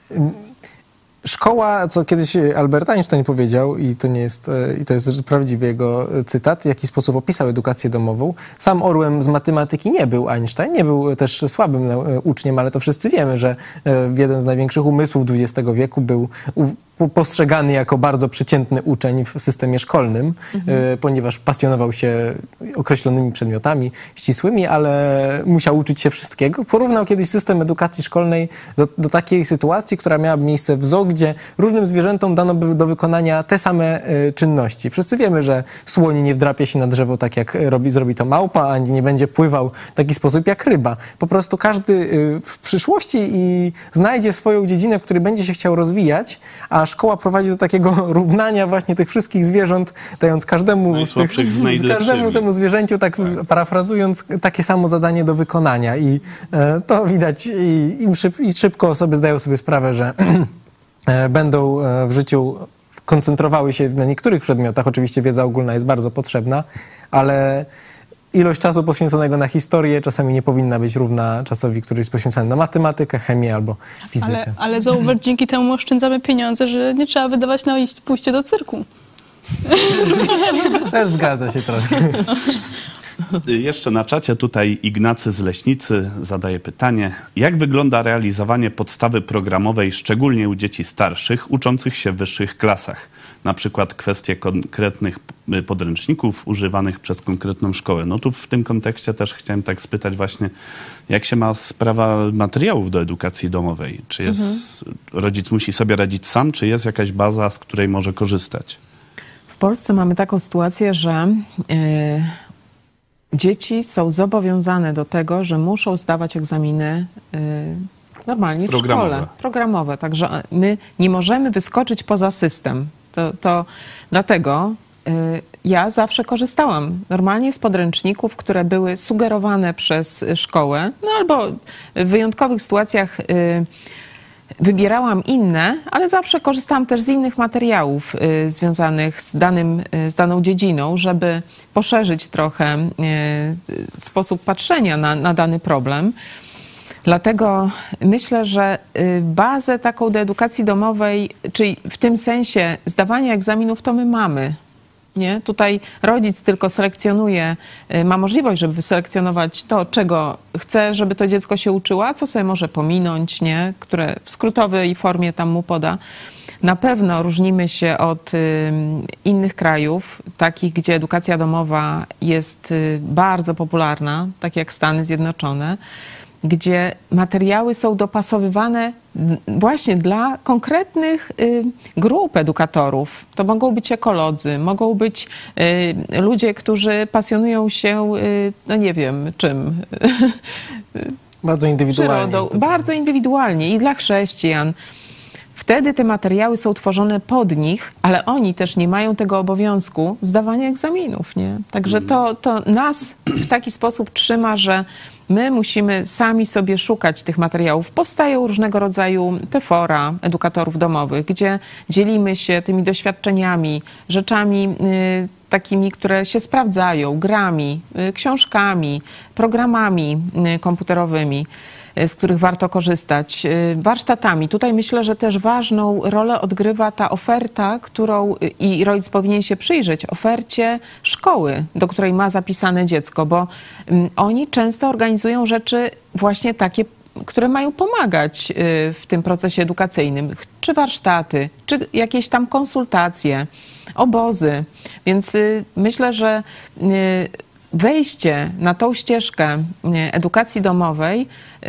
szkoła, co kiedyś Albert Einstein powiedział, i to nie jest, i to jest prawdziwy jego cytat, w jaki sposób opisał edukację domową. Sam orłem z matematyki nie był Einstein, nie był też słabym uczniem, ale to wszyscy wiemy, że jeden z największych umysłów dwudziestego wieku był postrzegany jako bardzo przeciętny uczeń w systemie szkolnym, mhm. ponieważ pasjonował się określonymi przedmiotami ścisłymi, ale musiał uczyć się wszystkiego. Porównał kiedyś system edukacji szkolnej do, do takiej sytuacji, która miała miejsce w zoo, gdzie różnym zwierzętom dano by do wykonania te same y, czynności. Wszyscy wiemy, że słoń nie wdrapie się na drzewo tak, jak robi, zrobi to małpa, ani nie będzie pływał w taki sposób jak ryba. Po prostu każdy y, w przyszłości i znajdzie swoją dziedzinę, w której będzie się chciał rozwijać, a szkoła prowadzi do takiego równania właśnie tych wszystkich zwierząt, dając każdemu, z tych, z każdemu temu zwierzęciu, tak, tak parafrazując, takie samo zadanie do wykonania. I e, to widać i, im szyb, i szybko osoby zdają sobie sprawę, że e, będą e, w życiu koncentrowały się na niektórych przedmiotach. Oczywiście wiedza ogólna jest bardzo potrzebna, ale ilość czasu poświęconego na historię czasami nie powinna być równa czasowi, który jest poświęcony na matematykę, chemię albo fizykę. Ale, ale zauważ, dzięki temu oszczędzamy pieniądze, że nie trzeba wydawać na pójście do cyrku. Też zgadza się trochę. Jeszcze na czacie tutaj Ignacy z Leśnicy zadaje pytanie, jak wygląda realizowanie podstawy programowej, szczególnie u dzieci starszych, uczących się w wyższych klasach? Na przykład kwestie konkretnych podręczników używanych przez konkretną szkołę. No tu w tym kontekście też chciałem tak spytać właśnie, jak się ma sprawa materiałów do edukacji domowej? Czy jest, mhm. rodzic musi sobie radzić sam, czy jest jakaś baza, z której może korzystać? W Polsce mamy taką sytuację, że yy, dzieci są zobowiązane do tego, że muszą zdawać egzaminy yy, normalnie w programowe. szkole. Programowe. Także my nie możemy wyskoczyć poza system. To, to dlatego y, ja zawsze korzystałam normalnie z podręczników, które były sugerowane przez szkołę, no albo w wyjątkowych sytuacjach y, wybierałam inne, ale zawsze korzystałam też z innych materiałów y, związanych z, danym, y, z daną dziedziną, żeby poszerzyć trochę y, sposób patrzenia na, na dany problem. Dlatego myślę, że bazę taką do edukacji domowej, czyli w tym sensie zdawania egzaminów, to my mamy. Nie? Tutaj rodzic tylko selekcjonuje, ma możliwość, żeby wyselekcjonować to, czego chce, żeby to dziecko się uczyło, a co sobie może pominąć, nie? Które w skrótowej formie tam mu poda. Na pewno różnimy się od y, innych krajów, takich, gdzie edukacja domowa jest y, bardzo popularna, tak jak Stany Zjednoczone. gdzie materiały są dopasowywane właśnie dla konkretnych y, grup edukatorów. To mogą być ekolodzy, mogą być y, ludzie, którzy pasjonują się, y, no nie wiem czym, Bardzo indywidualnie. przyrodą, bardzo indywidualnie i dla chrześcijan. Wtedy te materiały są tworzone pod nich, ale oni też nie mają tego obowiązku zdawania egzaminów, nie? Także to, to nas w taki sposób trzyma, że my musimy sami sobie szukać tych materiałów. Powstają różnego rodzaju te fora edukatorów domowych, gdzie dzielimy się tymi doświadczeniami, rzeczami y, takimi, które się sprawdzają, grami, y, książkami, programami y, komputerowymi, z których warto korzystać, warsztatami. Tutaj myślę, że też ważną rolę odgrywa ta oferta, którą i rodzic powinien się przyjrzeć, ofercie szkoły, do której ma zapisane dziecko, bo oni często organizują rzeczy właśnie takie, które mają pomagać w tym procesie edukacyjnym, czy warsztaty, czy jakieś tam konsultacje, obozy. Więc myślę, że wejście na tą ścieżkę edukacji domowej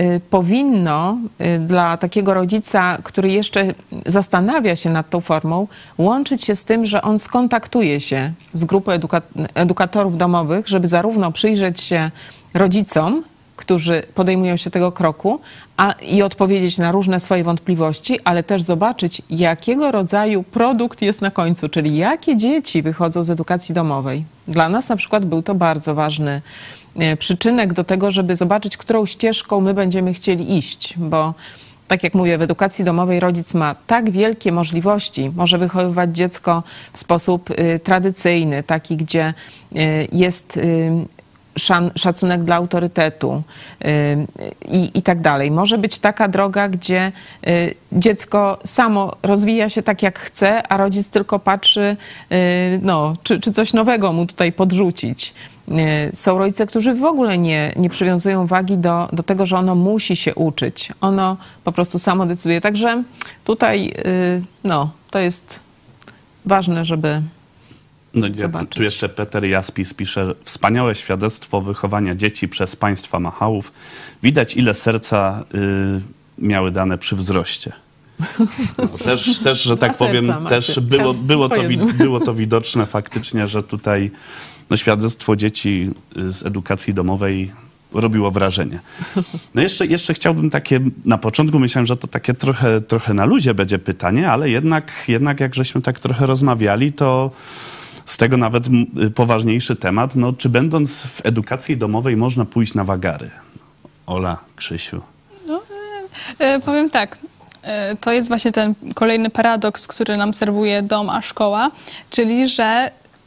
powinno dla takiego rodzica, który jeszcze zastanawia się nad tą formą, łączyć się z tym, że on skontaktuje się z grupą eduka- edukatorów domowych, żeby zarówno przyjrzeć się rodzicom, którzy podejmują się tego kroku a, i odpowiedzieć na różne swoje wątpliwości, ale też zobaczyć, jakiego rodzaju produkt jest na końcu, czyli jakie dzieci wychodzą z edukacji domowej. Dla nas na przykład był to bardzo ważny e, przyczynek do tego, żeby zobaczyć, którą ścieżką my będziemy chcieli iść, bo tak jak mówię, w edukacji domowej rodzic ma tak wielkie możliwości, może wychowywać dziecko w sposób y, tradycyjny, taki, gdzie y, jest y, Szan, szacunek dla autorytetu yy, i, i tak dalej. Może być taka droga, gdzie yy, dziecko samo rozwija się tak, jak chce, a rodzic tylko patrzy, yy, no, czy, czy coś nowego mu tutaj podrzucić. Yy, są rodzice, którzy w ogóle nie, nie przywiązują wagi do, do tego, że ono musi się uczyć. Ono po prostu samo decyduje. Także tutaj yy, no, to jest ważne, żeby No, ja, zobaczyć. tu jeszcze Peter Jaspis pisze: wspaniałe świadectwo wychowania dzieci przez państwa Machałów. Widać, ile serca y, miały dane przy wzroście. No, też, też, że tak Dwa powiem, serca też macie. było, było, Po to, wi- jednym. było to widoczne faktycznie, że tutaj no, świadectwo dzieci z edukacji domowej robiło wrażenie. No jeszcze, jeszcze chciałbym takie, na początku myślałem, że to takie trochę, trochę na luzie będzie pytanie, ale jednak, jednak jak żeśmy tak trochę rozmawiali, to z tego nawet poważniejszy temat. No, czy będąc w edukacji domowej można pójść na wagary? Ola, Krzysiu. No, e, e, powiem tak. E, to jest właśnie ten kolejny paradoks, który nam serwuje dom a szkoła, czyli że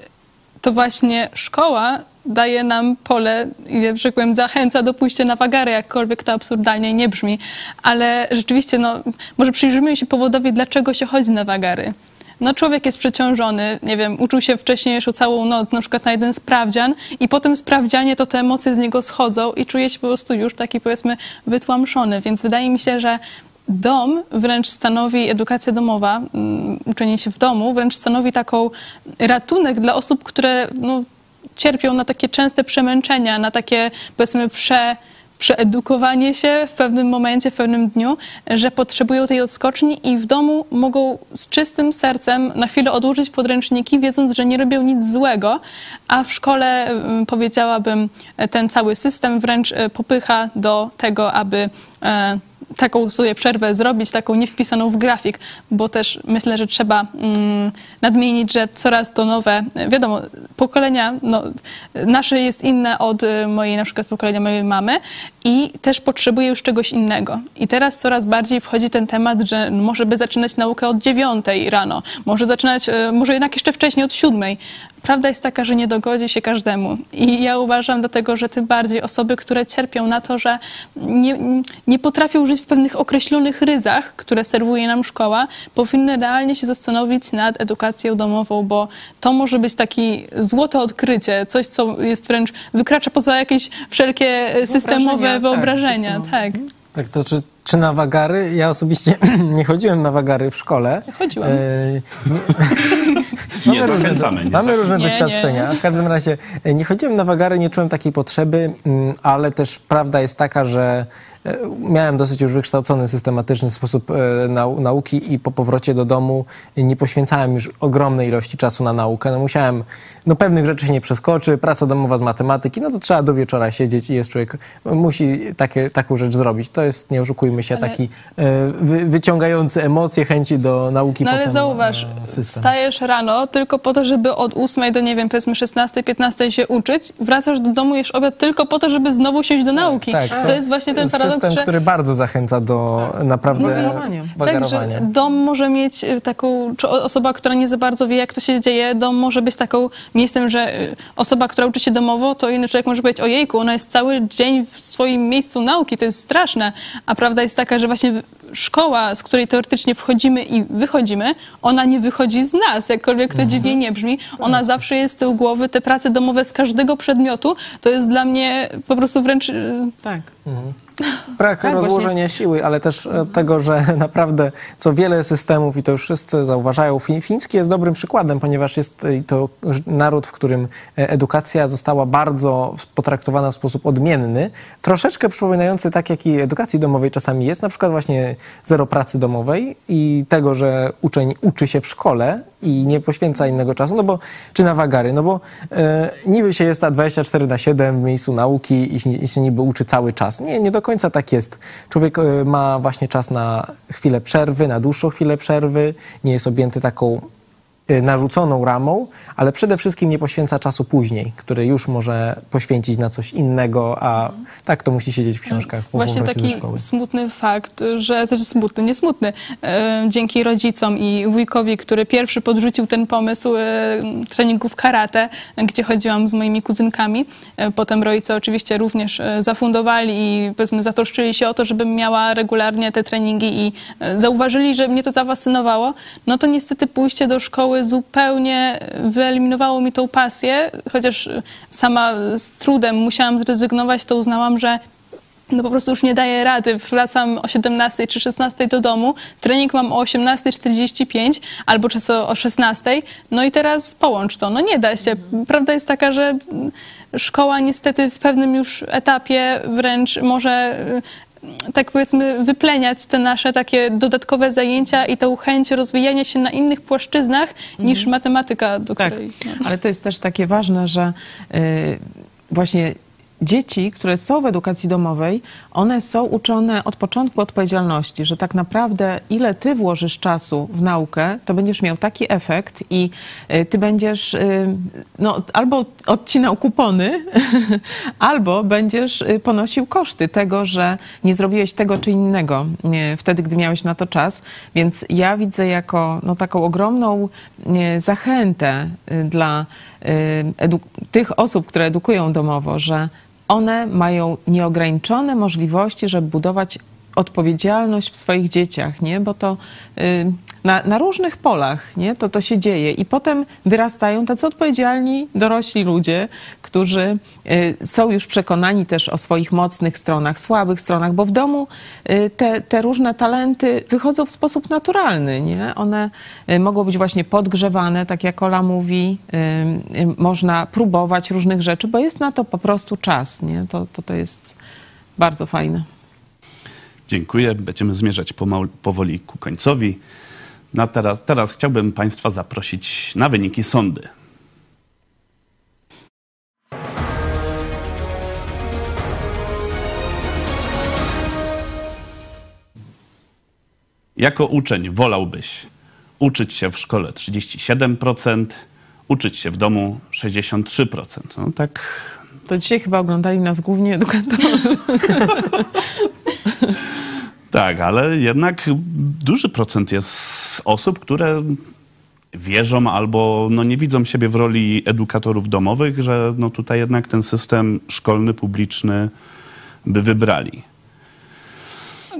to właśnie szkoła daje nam pole i, że tak powiem, zachęca do pójścia na wagary, jakkolwiek to absurdalnie nie brzmi. Ale rzeczywiście, no, może przyjrzyjmy się powodowi, dlaczego się chodzi na wagary. No człowiek jest przeciążony, nie wiem, uczył się wcześniej jeszcze całą noc, na przykład na jeden sprawdzian i po tym sprawdzianie to te emocje z niego schodzą i czuje się po prostu już taki, powiedzmy, wytłamszony. Więc wydaje mi się, że dom wręcz stanowi, edukacja domowa, um, uczenie się w domu, wręcz stanowi taką ratunek dla osób, które no, cierpią na takie częste przemęczenia, na takie, powiedzmy, prze... przeedukowanie się w pewnym momencie, w pewnym dniu, że potrzebują tej odskoczni i w domu mogą z czystym sercem na chwilę odłożyć podręczniki, wiedząc, że nie robią nic złego, a w szkole, powiedziałabym, ten cały system wręcz popycha do tego, aby taką sobie przerwę zrobić, taką niewpisaną w grafik, bo też myślę, że trzeba mm, nadmienić, że coraz to nowe, wiadomo, pokolenia, no, nasze jest inne od mojej, na przykład pokolenia mojej mamy i też potrzebuje już czegoś innego. I teraz coraz bardziej wchodzi ten temat, że może by zaczynać naukę od dziewiątej rano, może zaczynać, może jednak jeszcze wcześniej od siódmej. Prawda jest taka, że nie dogodzi się każdemu. I ja uważam dlatego, że tym bardziej osoby, które cierpią na to, że nie, nie potrafią żyć w pewnych określonych ryzach, które serwuje nam szkoła, powinny realnie się zastanowić nad edukacją domową, bo to może być takie złote odkrycie, coś, co jest wręcz, wykracza poza jakieś wszelkie systemowe Wyobrażenia, wyobrażenia. tak, Tak, systemowe. Tak, to czy Czy na wagary? Ja osobiście nie chodziłem na wagary w szkole. Chodziłam. E, Nie mamy zachęcamy. różne, Nie mamy różne Nie, doświadczenia. W każdym razie e, nie chodziłem na wagary, nie czułem takiej potrzeby, mm, ale też prawda jest taka, że e, miałem dosyć już wykształcony, systematyczny sposób e, nau nauki i po powrocie do domu nie poświęcałem już ogromnej ilości czasu na naukę. No musiałem, no pewnych rzeczy się nie przeskoczy, praca domowa z matematyki, no to trzeba do wieczora siedzieć i jest człowiek, musi takie, taką rzecz zrobić. To jest, nie oszukujmy się, Ale- taki e, wy, wyciągający emocje, chęci do nauki. No ale potem, zauważ, e, system. wstajesz rano tylko po to, żeby od ósmej do, nie wiem, powiedzmy szesnastej, piętnastej się uczyć, wracasz do domu, jesz obiad tylko po to, żeby znowu siąść do nauki. tak, to, jest właśnie ten paradoks, system, że... który bardzo zachęca do naprawdę Wagarowania. Tak, wagarowania. że dom może mieć y, taką, czy o- osoba, która nie za bardzo wie, jak to się dzieje, dom może być taką miejscem, że y, osoba, która uczy się domowo, to inny człowiek może powiedzieć, ojejku, ona jest cały dzień w swoim miejscu nauki, to jest straszne. A prawda jest taka, że właśnie szkoła, z której teoretycznie wchodzimy i wychodzimy, ona nie wychodzi z nas, jakkolwiek to dziwnie nie brzmi. Ona zawsze jest z tyłu głowy, te prace domowe z każdego przedmiotu, to jest dla mnie po prostu wręcz... y, Tak. Brak Tak, rozłożenia siły, ale też e, tego, że naprawdę co wiele systemów, i to już wszyscy zauważają, fi- fiński jest dobrym przykładem, ponieważ jest e, to naród, w którym e, edukacja została bardzo w- potraktowana w sposób odmienny, troszeczkę przypominający tak, jak i edukacji domowej czasami jest, na przykład właśnie zero pracy domowej i tego, że uczeń uczy się w szkole i nie poświęca innego czasu, no bo, czy na wagary, no bo e, niby się jest ta dwadzieścia cztery na siedem w miejscu nauki i się, i się niby uczy cały czas. Nie, nie do końca tak jest. Człowiek e, ma właśnie czas na chwilę przerwy, na dłuższą chwilę przerwy, nie jest objęty taką e, narzuconą ramą, ale przede wszystkim nie poświęca czasu później, który już może poświęcić na coś innego, a tak to musi siedzieć w książkach po Właśnie powrocie ze taki szkoły. smutny fakt, że, znaczy smutny, nie smutny, e, dzięki rodzicom i wujkowi, który pierwszy podrzucił ten pomysł e, treningów karate, gdzie chodziłam z moimi kuzynkami. E, potem rodzice oczywiście również e, zafundowali i powiedzmy zatroszczyli się o to, żebym miała regularnie te treningi i e, zauważyli, że mnie to zafascynowało. No to niestety pójście do szkoły zupełnie wyeliminowało mi tą pasję, chociaż sama z trudem musiałam zrezygnować, to uznałam, że no po prostu już nie daję rady. Wracam o siedemnastej czy szesnastej do domu, trening mam o osiemnastej czterdzieści pięć albo często o szesnastej, no i teraz połącz to. No nie da się. Prawda jest taka, że szkoła niestety w pewnym już etapie wręcz może tak powiedzmy wypleniać te nasze takie dodatkowe zajęcia i tę chęć rozwijania się na innych płaszczyznach niż matematyka, do Tak, której... No. ale to jest też takie ważne, że y, właśnie dzieci, które są w edukacji domowej, one są uczone od początku odpowiedzialności, że tak naprawdę ile ty włożysz czasu w naukę, to będziesz miał taki efekt i y, ty będziesz y, no, albo odcinał kupony, albo będziesz y, ponosił koszty tego, że nie zrobiłeś tego czy innego y, wtedy, gdy miałeś na to czas. Więc ja widzę jako no, taką ogromną y, zachętę y, dla y, edu- tych osób, które edukują domowo, że one mają nieograniczone możliwości, żeby budować odpowiedzialność w swoich dzieciach, nie? Bo to y, na, na różnych polach, nie? To, to się dzieje. I potem wyrastają tacy odpowiedzialni dorośli ludzie, którzy y, są już przekonani też o swoich mocnych stronach, słabych stronach, bo w domu y, te, te różne talenty wychodzą w sposób naturalny, nie? One y, mogą być właśnie podgrzewane, tak jak Ola mówi, y, y, można próbować różnych rzeczy, bo jest na to po prostu czas, nie? To, to, to jest bardzo fajne. Dziękuję. Będziemy zmierzać pomału, powoli ku końcowi. No teraz, teraz chciałbym Państwa zaprosić na wyniki sądy. Jako uczeń wolałbyś uczyć się w szkole trzydzieści siedem procent, uczyć się w domu sześćdziesiąt trzy procent. No tak. To dzisiaj chyba oglądali nas głównie edukatorzy. Tak, ale jednak duży procent jest osób, które wierzą albo no, nie widzą siebie w roli edukatorów domowych, że no, tutaj jednak ten system szkolny, publiczny by wybrali.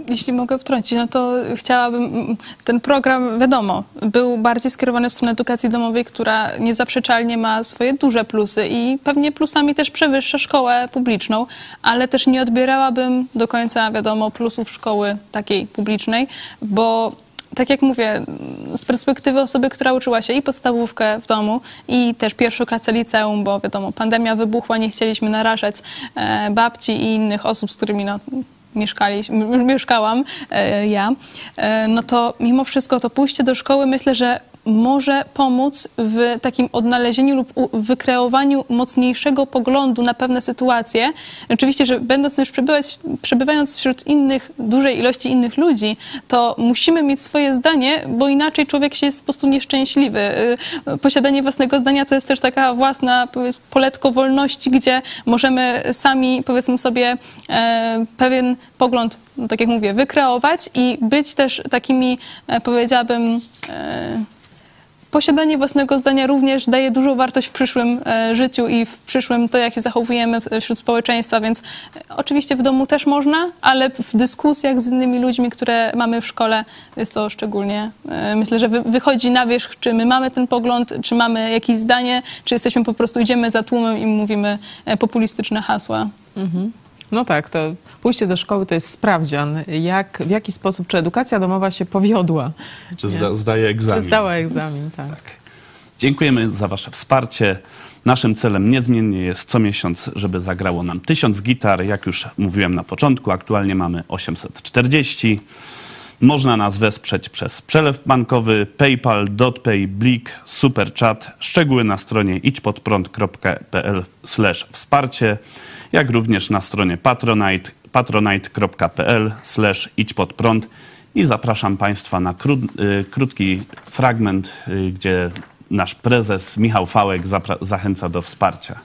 jeśli mogę wtrącić, no to chciałabym, ten program, wiadomo, był bardziej skierowany w stronę edukacji domowej, która niezaprzeczalnie ma swoje duże plusy i pewnie plusami też przewyższa szkołę publiczną, ale też nie odbierałabym do końca, wiadomo, plusów szkoły takiej publicznej, bo tak jak mówię, z perspektywy osoby, która uczyła się i podstawówkę w domu, i też pierwszą klasę liceum, bo wiadomo, pandemia wybuchła, nie chcieliśmy narażać e, babci i innych osób, z którymi no, mieszkali, mieszkałam e, ja, e, no to mimo wszystko to pójście do szkoły, myślę, że może pomóc w takim odnalezieniu lub wykreowaniu mocniejszego poglądu na pewne sytuacje. Oczywiście, że będąc już przebywać, przebywając wśród innych, dużej ilości innych ludzi, to musimy mieć swoje zdanie, bo inaczej człowiek się jest po prostu nieszczęśliwy. Posiadanie własnego zdania to jest też taka własna, powiedzmy, poletko wolności, gdzie możemy sami, powiedzmy sobie, e, pewien pogląd, no, tak jak mówię, wykreować i być też takimi, e, powiedziałabym, e, posiadanie własnego zdania również daje dużą wartość w przyszłym e, życiu i w przyszłym to, jak się zachowujemy wśród społeczeństwa, więc e, oczywiście w domu też można, ale w dyskusjach z innymi ludźmi, które mamy w szkole, jest to szczególnie, e, myślę, że wy, wychodzi na wierzch, czy my mamy ten pogląd, czy mamy jakieś zdanie, czy jesteśmy po prostu, idziemy za tłumem i mówimy e, populistyczne hasła. Mhm. No tak, to pójście do szkoły to jest sprawdzian, jak, w jaki sposób, czy edukacja domowa się powiodła. Czy zda, zdaje egzamin. Czy zdała egzamin, tak. tak. Dziękujemy za wasze wsparcie. Naszym celem niezmiennie jest co miesiąc, żeby zagrało nam tysiąc gitar. Jak już mówiłem na początku, aktualnie mamy osiemset czterdzieści. Można nas wesprzeć przez przelew bankowy, PayPal, DotPay, Blik, Superchat. Szczegóły na stronie idźpodprąd kropka p l slash wsparcie, jak również na stronie patronite, patronite kropka p l slash idźpodprąd. I zapraszam Państwa na kró, y, krótki fragment, y, gdzie nasz prezes Michał Fałek zachęca do wsparcia.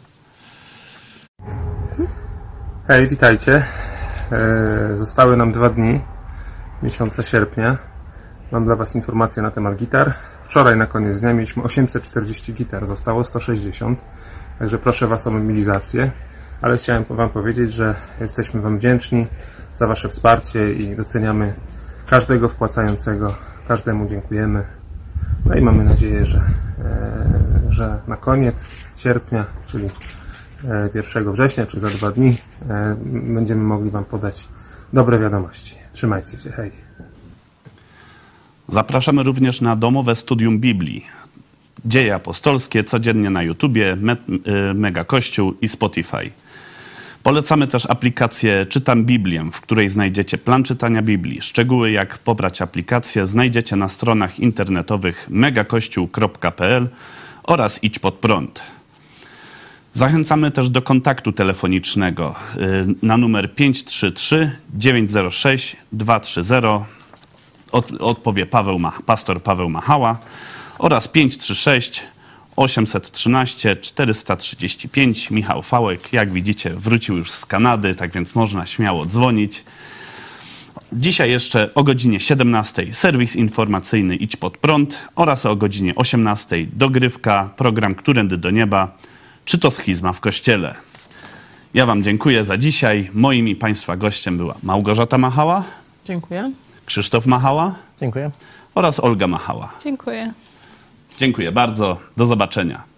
Hej, witajcie. E, zostały nam dwa dni miesiąca sierpnia. Mam dla Was informacje na temat gitar. Wczoraj na koniec dnia mieliśmy osiemset czterdzieści gitar, zostało sto sześćdziesiąt. Także proszę Was o mobilizację. Ale chciałem Wam powiedzieć, że jesteśmy Wam wdzięczni za Wasze wsparcie i doceniamy każdego wpłacającego. Każdemu dziękujemy. No i mamy nadzieję, że, e, że na koniec sierpnia, czyli pierwszego września, czy za dwa dni, e, będziemy mogli Wam podać dobre wiadomości. Trzymajcie się, hej. Zapraszamy również na domowe studium Biblii. Dzieje apostolskie codziennie na YouTubie, Me, Mega Kościół i Spotify. Polecamy też aplikację Czytam Biblię, w której znajdziecie plan czytania Biblii. Szczegóły, jak pobrać aplikację, znajdziecie na stronach internetowych megakościół kropka p l oraz Idź Pod Prąd. Zachęcamy też do kontaktu telefonicznego na numer pięć trzy trzy dziewięć zero sześć dwa trzy zero. Od, odpowie Paweł Mach, pastor Paweł Machała oraz pięć trzy sześć osiem jeden trzy cztery trzy pięć. Michał Fałek, jak widzicie, wrócił już z Kanady, tak więc można śmiało dzwonić. Dzisiaj jeszcze o godzinie siedemnastej serwis informacyjny Idź Pod Prąd oraz o godzinie osiemnastej dogrywka, program Którędy do Nieba, czy to schizma w Kościele. Ja Wam dziękuję za dzisiaj. Moim i Państwa gościem była Małgorzata Machała. Dziękuję. Krzysztof Machała. Dziękuję. Oraz Olga Machała. Dziękuję. Dziękuję bardzo. Do zobaczenia.